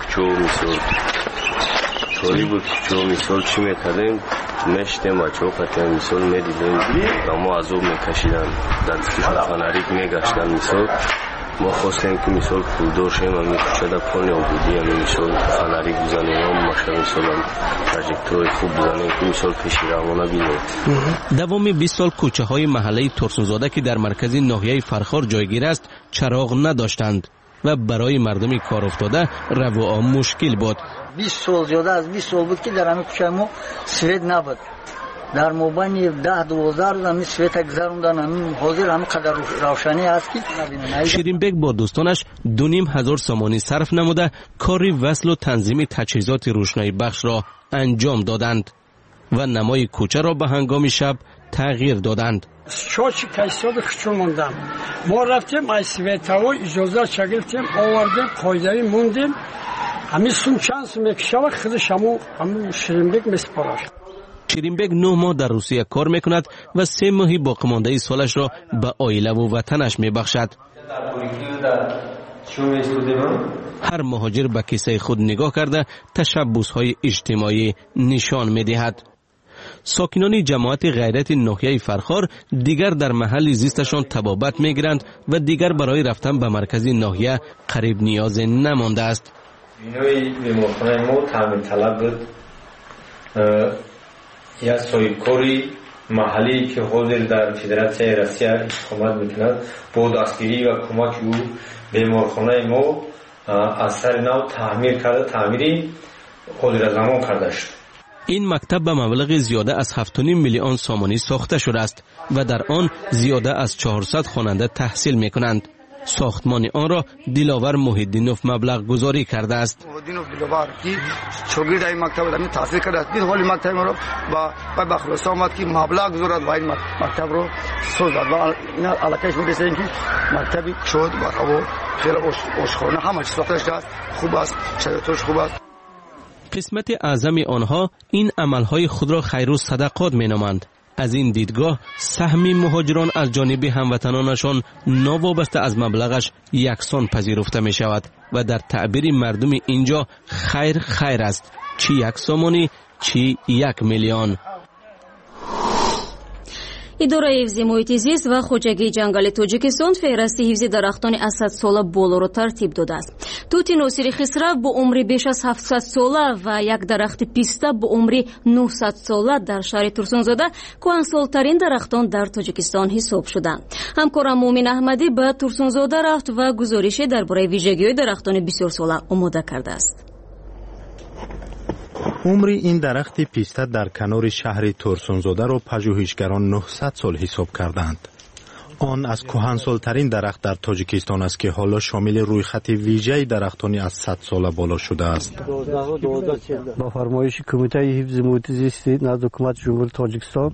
[SPEAKER 4] کوچو مثال چی میکردیم نشدیم و چوقتیم مثال میدیدیم اما عذاب میکشیدن در فنریک میگشتن مثال ما خواستیم که مثال پولدار شیم، همین کوچه در پل نابودی، همین مثال فنری بزنیم، هم ماشا مثال هم تراجکتوری خوب بزنیم که مثال پیشی روانه بینیم.
[SPEAKER 14] دوام 20 سال کوچه های محله ترسونزاده که در مرکز ناحیه فرخار جایگیر است چراغ نداشتند و برای مردم کار افتاده رفع مشکل بود.
[SPEAKER 5] 20 سال زیاده از 20 سال بود که در همین کوچه ما سویت نبود. در مبانی 10-12 روز همین سویت گذروندن، همین حاضر همین قدر روشنی است که نبینن.
[SPEAKER 14] شیرینبگ با دوستانش 2,500 سامانی صرف نموده کاری وصل و تنظیم تجهیزات روشنایی بخش را انجام دادند و نمای کوچه را به هنگام شب تغییر دادند.
[SPEAKER 6] شاچی کیساد خچون موندم. ما رفتیم از سویتاو اجازه گرفتیم، آوردیم قایداری موندیم. همین سوم چند سوم یک شب خودش همون شیرینبگ مسپارش.
[SPEAKER 14] شیرینبگ 9 ماه در روسیه کار میکند و 3 ماهی باقی مانده سالش را به عائله و وطنش میبخشد. هر مهاجر به کیسه خود نگاه کرده تشبس‌های اجتماعی نشان میدهد. ساکنان جماعت غیرت ناحیه فرخار دیگر در محل زیستشان تبابت میگیرند و دیگر برای رفتن به مرکز ناحیه قریب نیاز نمانده است.
[SPEAKER 19] بینوی بیمارخانه ما تامین طلب بود. یا سایکوری محلی که حاضر در فدراسیون روسیه اقامت میکند با دستگیری و کمک او بیمارخانه ما از سر نو تعمیر کرده، تعمیری حاضر زمان کرده شد.
[SPEAKER 14] این مکتب به مبلغ زیاده از 7.5 میلیون سامانی ساخته شده است و در آن زیاده از 400 خواننده تحصیل میکنند. ساختمان آن را دلاور محیدینوف مبلغ گذاری کرده است.
[SPEAKER 5] محیدینوف دلاور که شاگرد این مکتب را تحصیل کرده است. حالی مکتب ما را با بخلوص آمد که مبلغ گذارد و این مکتب را ساخت و اینا علاقهش میرسه که مکتبی شد و هوا خیلی آشخانه همه چیز ساخته است، خوب است، شرایطش خوب است.
[SPEAKER 14] قسمت اعظم آنها این عملهای خود را خیر و صدقات مینامند. از این دیدگاه سهم مهاجران از جانب هموطنانشان ناوابسته از مبلغش یکسان پذیرفته می شود و در تعبیر مردم اینجا خیر است، چی 1 سامانی چی 1 میلیون.
[SPEAKER 1] идораи ҳифзи муҳити зист ва хоҷагии ҷангали тоҷикистон феҳристи ҳифзи дарахтони аз 100 сола болоро тартиб додааст. тути носири хисрав бо умри беш аз 700 сола ва як дарахти писта бо умри 900 сола дар шаҳри турсунзода кӯҳансолтарин дарахтон дар тоҷикистон ҳисоб шуданд. ҳамкорам муъмин аҳмадӣ ба турсунзода рафт ва гузорише дар бораи вижагиҳои дарахтони бисёр сола омода кардааст.
[SPEAKER 18] عمر این درخت پیسته در کنار شهر ترسونزاده را پژوهشگران 900 سال حساب کردند. آن از کهنسال‌ترین درخت در تاجیکستان است که حالا شامل رویخط ویژه درختانی از 100 ساله بالا شده است.
[SPEAKER 6] با فرمایش کمیته حفظ محیط زیست نزد حکومت جمهوری تاجیکستان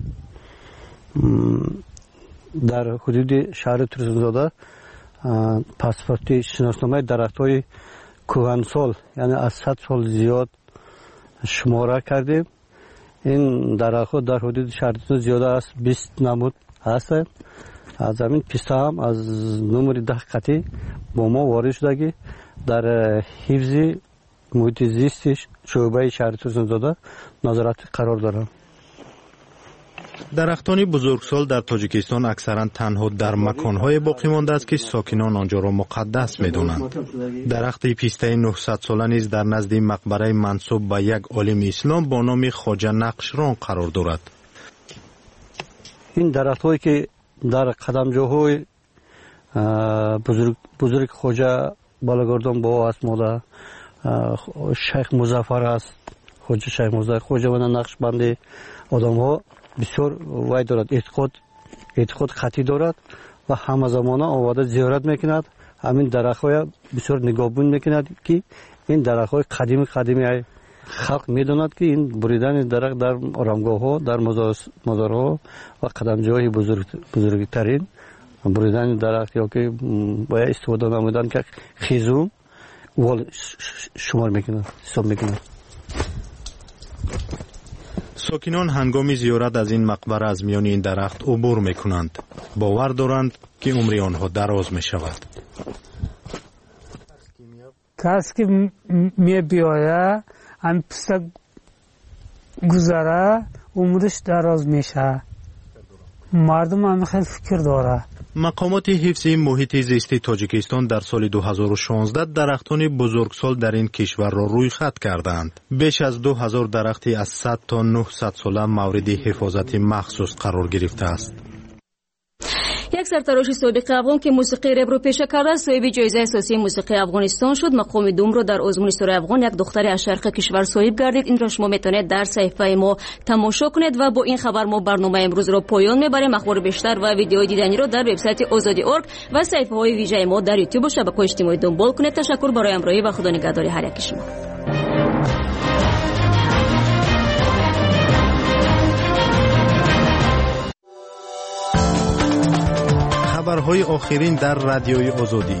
[SPEAKER 6] در حدود شهر ترسونزاده پاسپورت شناسنامه درخت‌های کهنسال یعنی از 100 سال زیاد شماره کردیم. این درخت‌ها در حدود شهر زیاده است، 20 نمود هست. از همین پیسته هم از نمر 10 قطعه با ما وارد شده که در حفظ محیط زیست شعبه شهر ترسونزاده نظارت قرار دارند.
[SPEAKER 18] درختان بزرگسال در تاجیکستان اکثرا تنها در مکانهای باقی مانده است که ساکنان آنجا را مقدس می‌دانند. درخت پیسته 900 ساله نیز در نزد مقبره منسوب به یک عالم اسلام با نام خواجه نقشران قرار دارد.
[SPEAKER 6] این درخت‌هایی که در قدمجوهای بزرگ خواجه بالگردان بابا است، ماده شیخ مظفر است، خواجه شیخ مظفر، خواجه نقشبند، آدم‌ها بسیار وای دارد، اعتقاد قطعی دارد و همه زمانه آمده زیارت میکند. همین درخت‌های بسیار نگاهبون میکند که این درخت‌های قدیمی خلق میداند که این بریدن درخت در آرامگاه‌ها، در مزارها و قدمجوهای بزرگترین بریدن درخت یا که باید استفاده نمودن که خیزوم شمار میکند، حساب میکند.
[SPEAKER 18] ساکنان هنگام زیارت از این مقبره از میان این درخت عبور میکنند. باور دارند که عمر آنها دراز میشود.
[SPEAKER 6] کسی که می بیاید هم پسته گذره عمرش دراز میشه. مردم هم خیلی فکر داره
[SPEAKER 18] مقامات حفظ محیط زیستی تاجیکستان در سال 2016 درختان بزرگسال در این کشور را روی خط کردند. بیش از 2000 درختی از 100 تا 900 ساله مورد حفاظت مخصوص قرار گرفته است.
[SPEAKER 1] یک سرتراش سابق افغان که موسیقی رپ رو پیشه کرده صاحب جایزه اساسی موسیقی افغانستان شد. مقام دوم رو در آزمون سرای افغان یک دختر از شرق کشور صاحب گردید. این را شما میتونید در صفحه ما تماشا کنید و با این خبر ما برنامه امروز رو پایان میبریم. اخبار بیشتر و ویدیوهای دیدنی رو در وبسایت azadi.org و صفحه های ویژه ما در یوتیوب و شبکه‌های اجتماعی دنبال کنید. تشکر برای همراهی و خدا نگهدار هر یک شما.
[SPEAKER 18] خبرهای آخرین در رادیوی آزادی.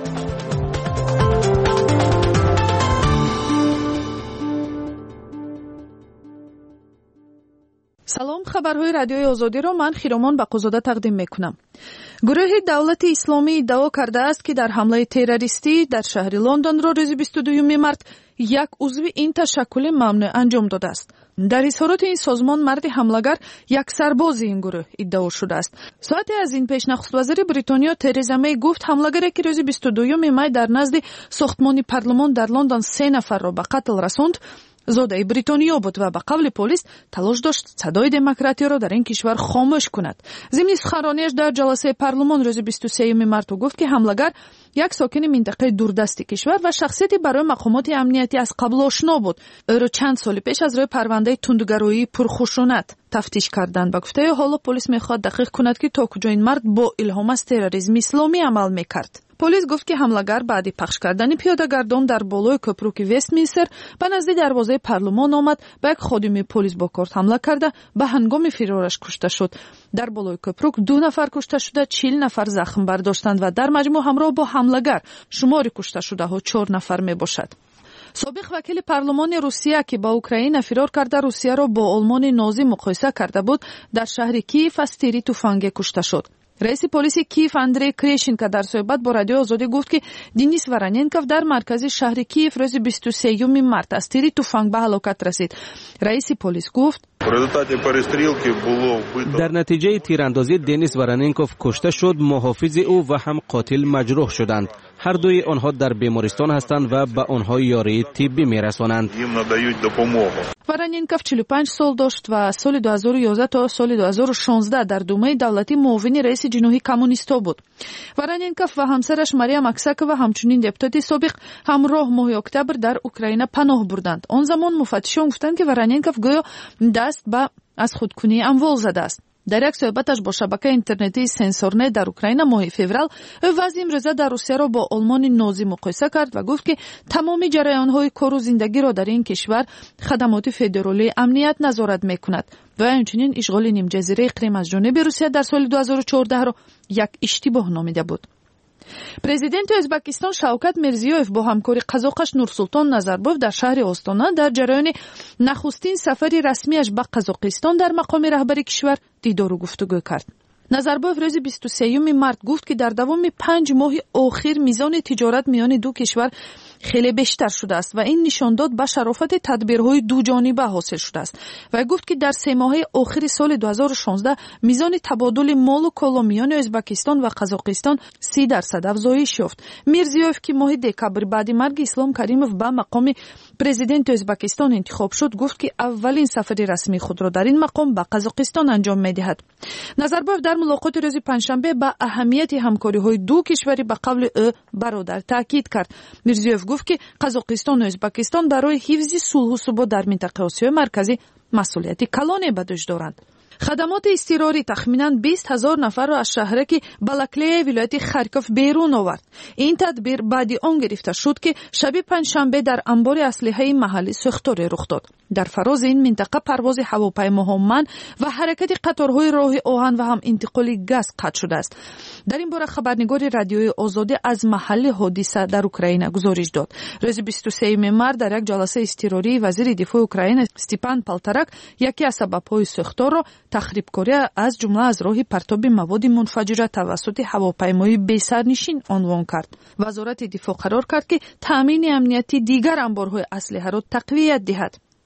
[SPEAKER 17] سلام، خبرهای رادیوی آزادی را من خیرامان بقوزاده تقدیم میکنم. گروه دولت اسلامی ادعا کرده است که در حمله تروریستی در شهر لندن را روز 22 مارس یک عضو این تشکل ممنوع انجام داده است. در اظهارات این سازمان مرد حمله‌گر یک سرباز این گروه ادعا شده است. ساعتی از این پیش نخست وزیر بریتانیا ترزا می گفت حمله‌گری که روز 22 می در نزد ساختمان پارلمان در لندن 3 نفر را به قتل رساند زاده بریتانیا بود و به قول پلیس تلاش داشت صدای دموکراسی را در این کشور خاموش کند. ضمن سخنرانیش در جلسه پارلمان روز 23 مارس گفت که حمله‌گر یک ساکن منطقه دوردست کشور و شخصیتی برای مقامات امنیتی از قبل آشنا بود. او را چند سال پیش از روی پرونده تندگرایی پرخشونت تفتیش کردند. با گفته حالا پلیس میخواد دقیق کند که تا کجا این مرد با الهام از تروریسم اسلامی عمل میکرد. پلیس گفت که حمله‌گر بعد پخش کردن پیاده‌گردان در بالای کپروک وستمینستر به نزدیک دروازه پارلمان آمد. به یک خادم پلیس با کارت حمله کرده به هنگام فرارش کشته شد. در بالای کپروک 2 نفر کشته شده، 40 نفر زخم برداشتند و در مجموع همراه با حمله‌گر شمار کشته شده ها 4 نفر می باشد. سابق وکیل پارلمان روسیه که با اوکراین فرار کرده روسیه را با آلمان نازی مقایسه کرده بود در شهر کیف از تیر تفنگی کشته شد. رئیس پلیس کیف اندری کریشینکا در صحبت با رادیو آزادی گفت که دینیس ورانینکوف در مرکز شهر کیف روز 23 مارس از تیر تفنگ به هلاکت رسید. رئیس پلیس گفت
[SPEAKER 14] در نتیجه تیراندازی دینیس ورانینکوف کشته شد. محافظ او و هم قاتل مجروح شدند. هر دوی آنها در بیمارستان هستند و به آنها یاری طبی میرسانند.
[SPEAKER 17] ورانینکوف 45 سال داشت و سال 2011 تا سال 2016 در دومه دولتی معاون رئیس جمهوری کمونیستا بود. ورانینکوف و همسرش مریا مکساکووا همچنین دپوتات سابق همراه ماه اکتبر در اوکراین پناه بردند. آن زمان مفتشان گفتند که ورانینکوف گویا دست به از خودکنی اموال زده است. در یک صحبتش با شبکه اینترنتی سنسورنه در اوکراین ماه فوریه وضع امروزه در روسیه را با آلمان نازی مقایسه کرد و گفت که تمامی جریان‌های کار و زندگی را در این کشور خدمات فدرالی امنیت نظارت می‌کند و همچنین اشغال نیم جزیره کریم از جانب روسیه در سال 2014 را یک اشتباه نامیده بود. پرزیدنت ازبکستان شوکت میرزیویف با همکاری قزاقش نورسلطان نظربایف در شهر آستانه در جریان نخستین سفری رسمیش به قزاقستان در مقام رهبری کشور دیدار و گفتگو کرد. نظربایف روز 23 مارس گفت که در دوام 5 ماه اخیر میزان تجارت میان دو کشور خیلی بیشتر شده است و این نشان داد به شرافت تدبیرهای دو جانبه حاصل شده است و گفت که در 3 ماه آخر سال 2016 میزان تبادل مال و کالا میان ازبکستان و قزاقستان 30% افزایش یافت. میرزیویف که ماه دکبر بعد مرگ اسلام کریموف به مقام پرزیدنت ازبکستان انتخاب شد گفت که اولین سفر رسمی خود را در این مقام به قزاقستان انجام می‌دهد. نظربایف در ملاقات روز پنجشنبه به اهمیت همکاری‌های دو کشوری به قول او برادر تاکید کرد. میرزیویف گفت که قزاقستان و ازبکستان برای حفظ صلح و ثبات در منطقه آسیای مرکزی مسئولیت کلانی به دوش دارند. خدمات اضطراری تخمیناً 20,000 نفر را از شهرک بالکلی ولایت خارکوف بیرون آورد. این تدبیر بعد آن گرفته شد که شب پنجشنبه در انبار اسلحه محلی سوختاری رخ داد. در فراز این منطقه پرواز هواپیماها منع و حرکت قطارهای راه آهن و هم انتقال گاز قطع شده است. در این باره خبرنگار رادیوی آزادی از محل حادثه در اوکراین گزارش داد. روز 23 مارس در یک جلسه اضطراری وزیر دفاع اوکراین استپان پالتارک یکی از سبب‌های سوختار را تخریبکاری از جمله از راه پرتاب مواد منفجره توسط هواپیمای بی‌سرنشین عنوان کرد. وزارت دفاع قرار کرد که تامین امنیتی دیگر انبارهای اسلحه را تقویت دهد.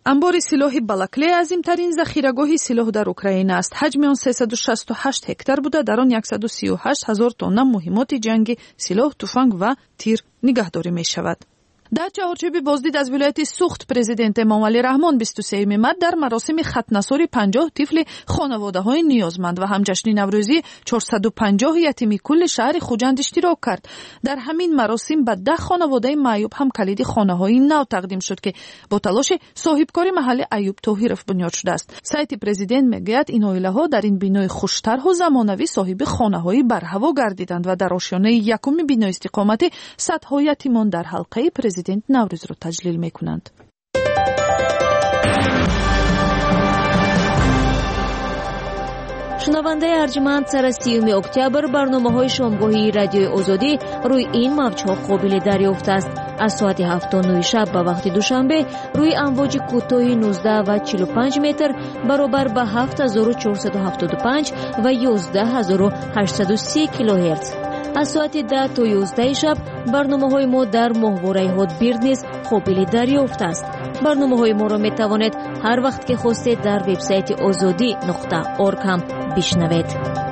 [SPEAKER 17] انبار سلاح بالکلی عظیم‌ترین ذخیره‌گاه سلاح در اوکراین است. حجم آن 368 هکتار بوده. در آن 138,000 تن مهمات جنگی، سلاح، تفنگ و تیر نگهداری می‌شود. در چهارچوب بازدید از ولایت سوخت، پرزیدنت امام علی رحمان 23 مارس در مراسم ختنه‌ساری 50 طفل خانواده‌های نیازمند و همجشن نوروزی 450 یتیم کل شهر خوجند اشتراک کرد. در همین مراسم به 10 خانواده معیوب هم کلید خانه‌های نو تقدیم شد که با تلاش صاحبکار محل ایوب طاهرов بنیاد شده است. سایت پرزیدنت میگوید این عائله‌ها در این بینای خوشتر و زمانوی صاحب خانه‌های برهوا گردیدند و در آشیانه یکم بینای استقامتی صدها یتیمان در حلقه پرزیدنت نوروز را تجلیل میکنند.
[SPEAKER 1] شنونده ارجمند، سر 30 اکتبر برنامه‌های شامگاهی رادیوی آزادی روی این موج‌ها قابل دریافت است. از ساعت 7:09 شب به وقت دوشنبه روی امواج کوتاه 19 و 45 متر برابر به 7475 و 11830 کیلوهرتز. از ساعت 10 تا 11 شب برنامه‌های ما در ماهواره هاتبیرد نیز قابل دریافت است. برنامه‌های ما را می‌توانید هر وقت که خواستید در وبسایت azadi.org هم بشنوید.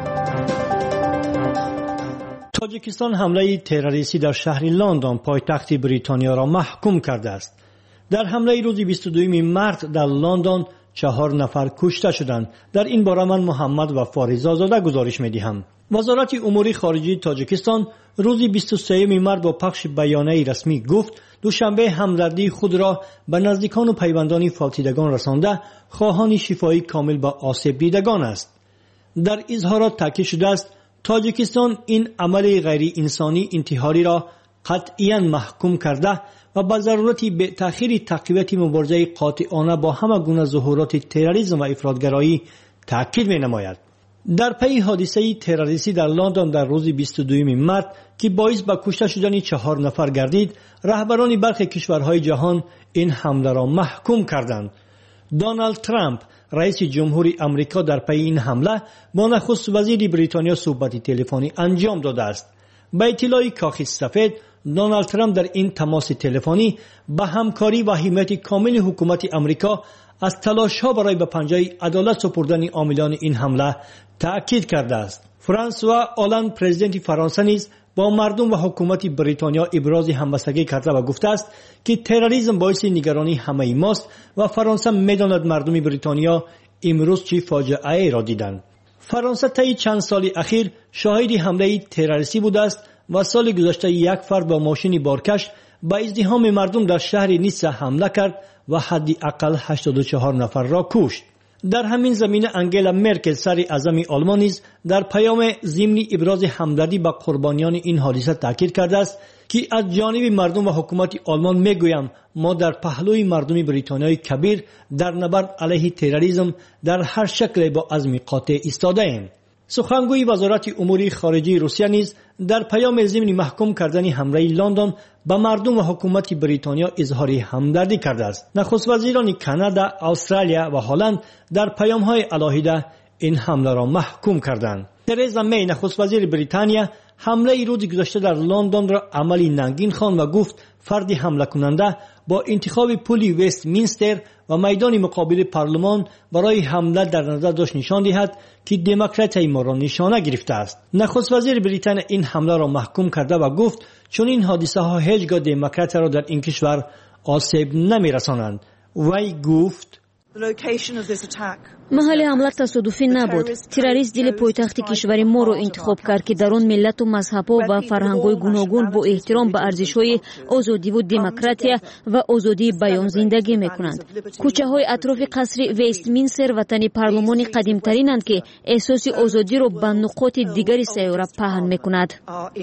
[SPEAKER 9] تاجیکستان حمله تروریستی در شهر لندن پایتخت بریتانیا را محکوم کرده است. در حمله روز 22 مارس در لندن 4 نفر کشته شدند. در این باره من محمد و فاریزاده گزارش می‌دهم. وزارت امور خارجه تاجیکستان روز 23 مارس با پخش بیانیه رسمی گفت دوشنبه همدردی خود را به نزدیکان و پیوندان فالتیدگان رسانده خواهان شفایی کامل به آسیب دیدگان است. در اظهارات تاکید شده است تاجیکستان این عمل غیر انسانی انتحاری را قطعاً محکوم کرده و با ضرورت به تأخیر تقویت مبارزه قاطعانه با همه گونه ظهورات تروریسم و افراطگرایی تاکید می‌نماید. در پی حادثه تروریستی در لندن در روز 22 مارس که باعث به کشته شدن 4 نفر گردید، رهبران برخی کشورهای جهان این حمله را محکوم کردند. دونالد ترامپ رئیس جمهوری آمریکا در پی این حمله با نخست وزیر بریتانیا صحبت تلفنی انجام داده است. به اطلاع کاخ سفید، دونالد ترامپ در این تماس تلفنی به همکاری و حمایت کامل حکومت آمریکا از تلاش‌ها برای به پنجه عدالت سپردن عاملان این حمله تأکید کرده است. فرانسوا آلند پرزیدنت فرانسه نیز با مردم و حکومت بریتانیا ابراز همبستگی کرده و گفته است که تروریسم باعث نگرانی همه ماست و فرانسه می‌داند مردم بریتانیا امروز چه فاجعه‌ای را دیدند. فرانسه طی چند سال اخیر شاهد حمله تروریستی بوده است و سال گذشته یک فرد با ماشین بارکش به ازدحام مردم در شهر نیس حمله کرد و حداقل 84 نفر را کشت. در همین زمینه انگلا مرکل صدر اعظم آلمان نیز در پیام ضمن ابراز همدردی به قربانیان این حادثه تاکید کرده است که از جانب مردم و حکومت آلمان میگویم ما در پهلوی مردم بریتانیای کبیر در نبرد علیه تروریسم در هر شکل با عزم قاطع ایستاده ایم. سخنگوی وزارت امور خارجه روسیه نیز در پیام ضمن محکوم کردن حمله لندن به مردم و حکومت بریتانیا اظهار همدردی کرده است. نخست وزیران کانادا، استرالیا و هلند در پیام‌های علاهیده این حمله را محکوم کردند. ترزا می نخست وزیر بریتانیا حمله روز گذشته در لندن را عملی ننگین خواند و گفت فرد حمله کننده با انتخاب پل وستمینستر و میدان مقابل پارلمان برای حمله در نظر داشت نشان دهد که دموکراسی ما را نشانه گرفته است. نخست وزیر بریتانیا این حمله را محکوم کرده و گفت چون این حادثه ها هیچگاه دموکراسی را در این کشور آسیب نمی رسانند. وی گفت
[SPEAKER 1] محل حمله تصادفی نبود. تروریست دل پایتخت کشور ما را انتخاب کرد که در آن ملت و مذهب‌ها و فرهنگ‌های گوناگون با احترام به ارزش‌های آزادی و دموکراسی و آزادی بیان زندگی می‌کنند. کوچه‌های اطراف قصر وستمینستر وطن پارلمان قدیم‌ترینند که احساس آزادی را به نقاط دیگر سیاره پهن می‌کند.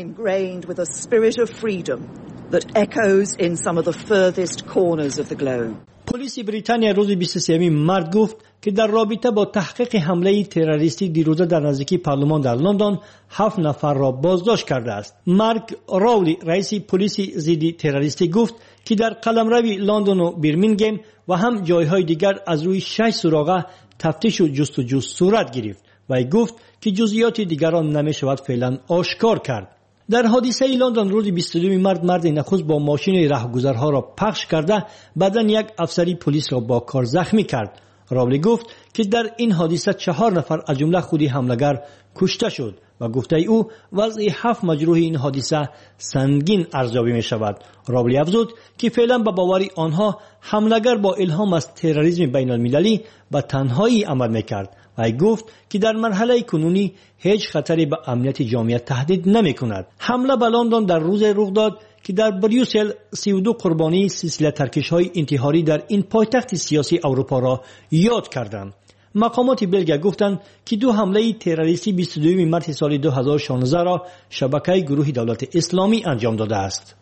[SPEAKER 9] پلیس بریتانیا روز 23 مارس گفت که در رابطه با تحقیق حمله تروریستی دیروزه در نزدیکی پارلمان در لندن 7 نفر را بازداشت کرده است. مارک راولی رئیس پلیس ضد تروریستی گفت که در قلمرو لندن و برمینگهم و هم جایهای دیگر از روی 6 سراغ تفتیش و جستجو صورت گرفت و گفت که جزئیات دیگر را نمی شود فعلا آشکار کرد. در حادثه لندن روز 22 مارس مرد نخست با ماشین رهگذرها را پخش کرده بدن یک افسری پلیس را با کار زخمی کرد. راولی گفت که در این حادثه 4 نفر از جمله خودی حملگر کشته شد و گفته او وضع 7 مجروح این حادثه سنگین ارزیابی می شود. راولی افزود که فعلا به باور آنها حملگر با الهام از تروریسم بین المللی به تنهایی عمل می کرد و گفت که در مرحله کنونی هیچ خطری به امنیت جامعه تهدید نمی کند. حمله به لندن در روز رخ داد که در بریوسل 32 قربانی سلسله ترکش‌های انتحاری در این پایتخت سیاسی اروپا را یاد کردند. مقامات بلژیک گفتند که 2 حمله تروریستی 22 مارس سال 2016 را شبکه گروه دولت اسلامی انجام داده است.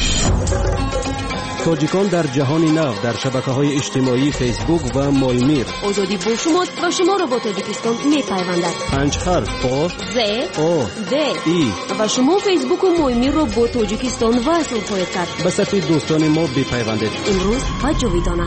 [SPEAKER 22] تاجیکان در جهان نو در شبکه‌های اجتماعی فیسبوک و مولمیر.
[SPEAKER 1] آزادی باشماد و شما را با تاجیکستان می‌پیوندد.
[SPEAKER 22] 5 حرف او
[SPEAKER 1] ز
[SPEAKER 22] او
[SPEAKER 1] د
[SPEAKER 22] ای
[SPEAKER 1] و شما فیسبوک و مولمیر را با تاجیکستان وصل خواهید کرد.
[SPEAKER 22] به صفحه دوستان ما بپیوندید.
[SPEAKER 1] امروز و جاویدانه.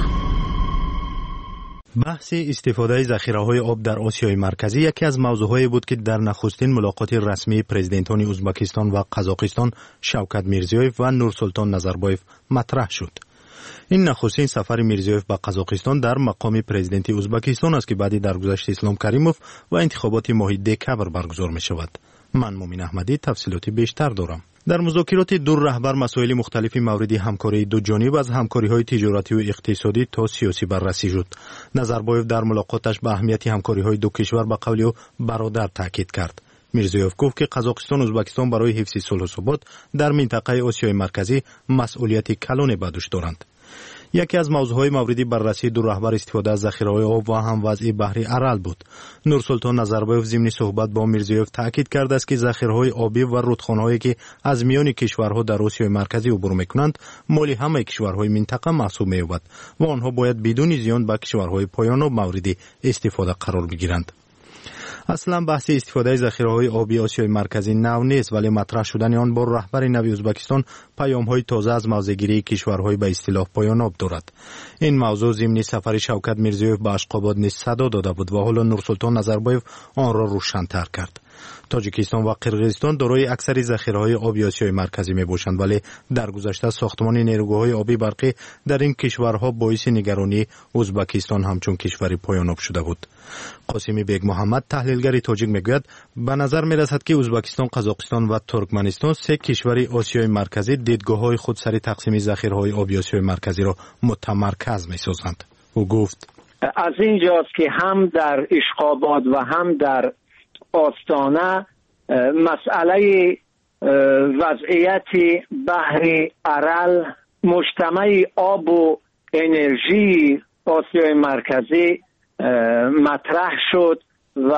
[SPEAKER 18] بحث استفاده ذخیره‌های آب در آسیای مرکزی یکی از موضوعهایی بود که در نخستین ملاقات رسمی پرزیدنتان ازبکستان و قزاقستان شوکت میرزیویف و نورسلطان نظربایف مطرح شد. این نخستین سفر میرزیویف به قزاقستان در مقام پرزیدنت ازبکستان است که بعد درگذشت اسلام کریموف و انتخابات ماه دکبر برگزار می شود. من مومن احمدی تفصیلاتی بیشتر دارم. در مذاکرات دو رهبر مسائل مختلفی مورد همکاری دو جانب از همکاری‌های تجارتی و اقتصادی تا سیاسی بررسی شد. نظربایف در ملاقاتش به اهمیت همکاری‌های دو کشور به قول او برادر تاکید کرد. میرزیویف گفت که قزاقستان و ازبکستان برای حفظ صلح و ثبات در منطقه آسیای مرکزی مسئولیت کلان به دوش دارند. یکی از موضوعهای مورد بررسی دو رهبر استفاده از ذخیره‌های آب و هم وضع بحر ارال بود. نورسلطان نظربایف ضمن صحبت با میرزیویف تاکید کرده است که ذخیره‌های آبی و رودخانه‌هایی که از میان کشورها در آسیای مرکزی عبور می‌کنند مال همه کشورهای منطقه محسوب می‌یابد و آنها باید بدون زیان به کشورهای پایان‌یاب مورد استفاده قرار بگیرند. اصلا بحث استفاده ذخیره‌های آبی آسیای مرکزی نو نیست، ولی مطرح شدن آن با رهبر نوی ازبکستان پیام‌های تازه از موضع‌گیری کشورهای به اصطلاح پایان‌یاب دارد. این موضوع ضمن سفر شوکت میرزیویف به اشخاباد نیز صدا داده بود و حالا نورسلطان نظربایف آن را روشن‌تر کرد. تاجیکستان و قرقیزستان دارای اکثر ذخیره‌های آبی آسیای مرکزی می‌باشند، ولی در گذشته ساختمان نیروگاه‌های آبی برقی در این کشورها باعث نگرانی ازبکستان همچون کشوری پایان‌یاب شده بود. قاسمی بیگ محمد تحلیلگر تاجیک میگوید به نظر می‌رسد که ازبکستان، قزاقستان و ترکمنستان سه کشور آسیای مرکزی دیدگاه‌های خود سری تقسیم ذخیره‌های آبی آسیای مرکزی را متمرکز می‌سازند. او گفت
[SPEAKER 10] از اینجاست که هم در اشخاباد و هم در آستانه مسئله وضعیت بحر ارال، مجتمع آب و انرژی آسیای مرکزی مطرح شد و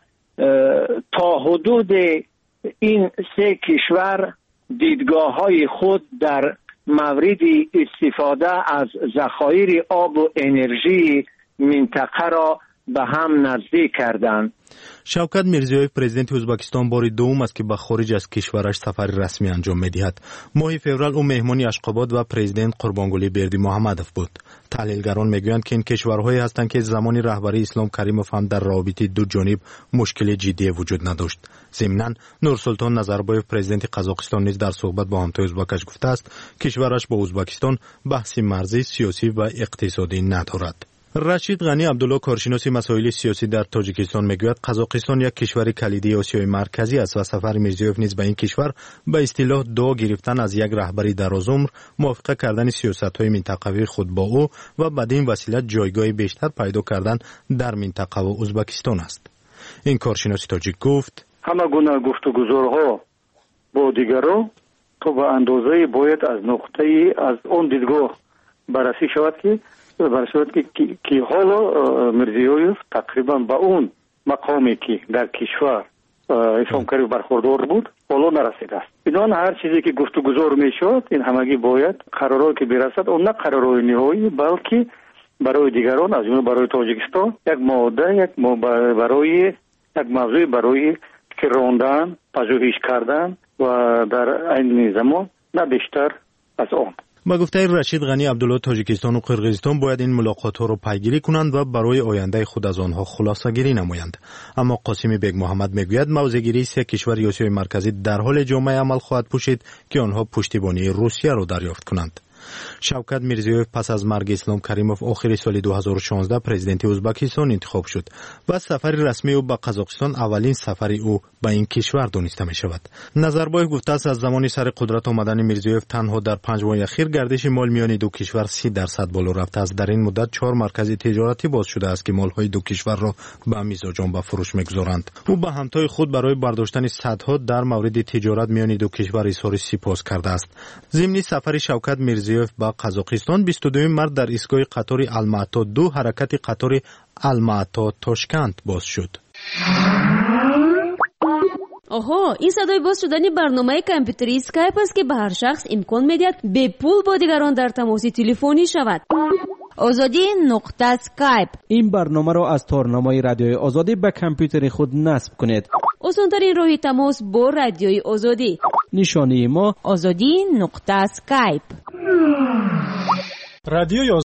[SPEAKER 10] تا حدود این سه کشور دیدگاه‌های خود در مورد استفاده از ذخایر آب و انرژی منطقه را به هم نزدیک کردند.
[SPEAKER 18] شوکت میرزیویف پرزیدنت ازبکستان بار دوم است که به خارج از کشورش سفر رسمی انجام می‌دهد. ماه فوریه او مهمانی اشخاباد و پرزیدنت قربانگلی بردی محمدوف بود. تحلیلگران میگویند که این کشورهایی هستند که زمان رهبری اسلام کریموف هم در رابطه دو جانب مشکل جدی وجود نداشت. ضمناً نورسلطان نظربایف پرزیدنت قزاقستان نیز در صحبت با همتای ازبکش گفته است کشورش با ازبکستان بحث مرزی، سیاسی و اقتصادی ندارد. رشید غنی عبدالله کارشناس مسائل سیاسی در تاجیکستان میگوید قزاقستان یک کشور کلیدی آسیای مرکزی است و سفر میرزیویف نیز به این کشور به اصطلاح دعا گرفتن از یک رهبری درازعمر، موافقه کردن سیاست‌های منطقوی خود با او و بدین وسیله جایگاه بیشتر پیدا کردن در منطقه و ازبکستان است. این کارشناس تاجیک گفت
[SPEAKER 20] همه گونه گفتگوها با دیگران تو به اندازه باید از نقطه از اون دیدگاه بررسی شود که حالا میرزیویف تقریبا به اون مقامی که در کشور اسلام کریم برخوردار بود حالا نرسیده است. بنابراین هر چیزی که گفتگو می شود این همگی باید قرارهایی که برسد اون نه قرارهای نهایی بلکه برای دیگران از جمله برای تاجیکستان یک موضوع برای که راندن، پژوهش کردن و در این زمان نه بیشتر از آن.
[SPEAKER 18] با گفته رشید غنی عبدالله، تاجیکستان و قرقیزستان باید این ملاقات‌ها را پیگیری کنند و برای آینده خود از آنها خلاصه‌گیری نمایند. اما قاسمی بیگ محمد میگوید موضع‌گیری سه کشور آسیای مرکزی در حال جامع عمل خواهد پوشید که آنها پشتیبانی روسیه را دریافت کنند. شوکت میرزیویف پس از مرگ اسلام کریموف آخر سال 2016 پرزیدنت ازبکستان انتخاب شد و سفر رسمی او به قزاقستان اولین سفر او به این کشور دانسته می شود. نظربایف گفته است از زمانی سر قدرت آمدن میرزیویف تنها در 5 ماه اخیر گردش مال میان دو کشور 30% بالا رفته است. در این مدت 4 مرکز تجارتی باز شده است که مالهای دو کشور را به میزاجان به فروش میگذارند. او به همتای خود برای برداشتن صدها در مورد تجارت میان دو کشور اظهار سپاس کرده است. ضمن سفر شوکت میرزیویف به قزاقستان 22 مارس در ایستگاه قطار الماتا 2 حرکت قطار الماتا تاشکند باز شد.
[SPEAKER 1] آها، این صدای باز شدن برنامه کامپیوتری اسکایپ است که به هر شخص امکان می‌دهد به پول با دیگران در تماس تلفنی شود. آزادی نقطه اسکایپ.
[SPEAKER 22] این برنامه را از تارنمای رادیوی آزادی به کامپیوتر خود نصب کنید.
[SPEAKER 1] آسان‌ترین راه تماس با رادیوی آزادی.
[SPEAKER 22] نشانی ما
[SPEAKER 1] آزادی نقطه اسکایپ.
[SPEAKER 23] رادیوی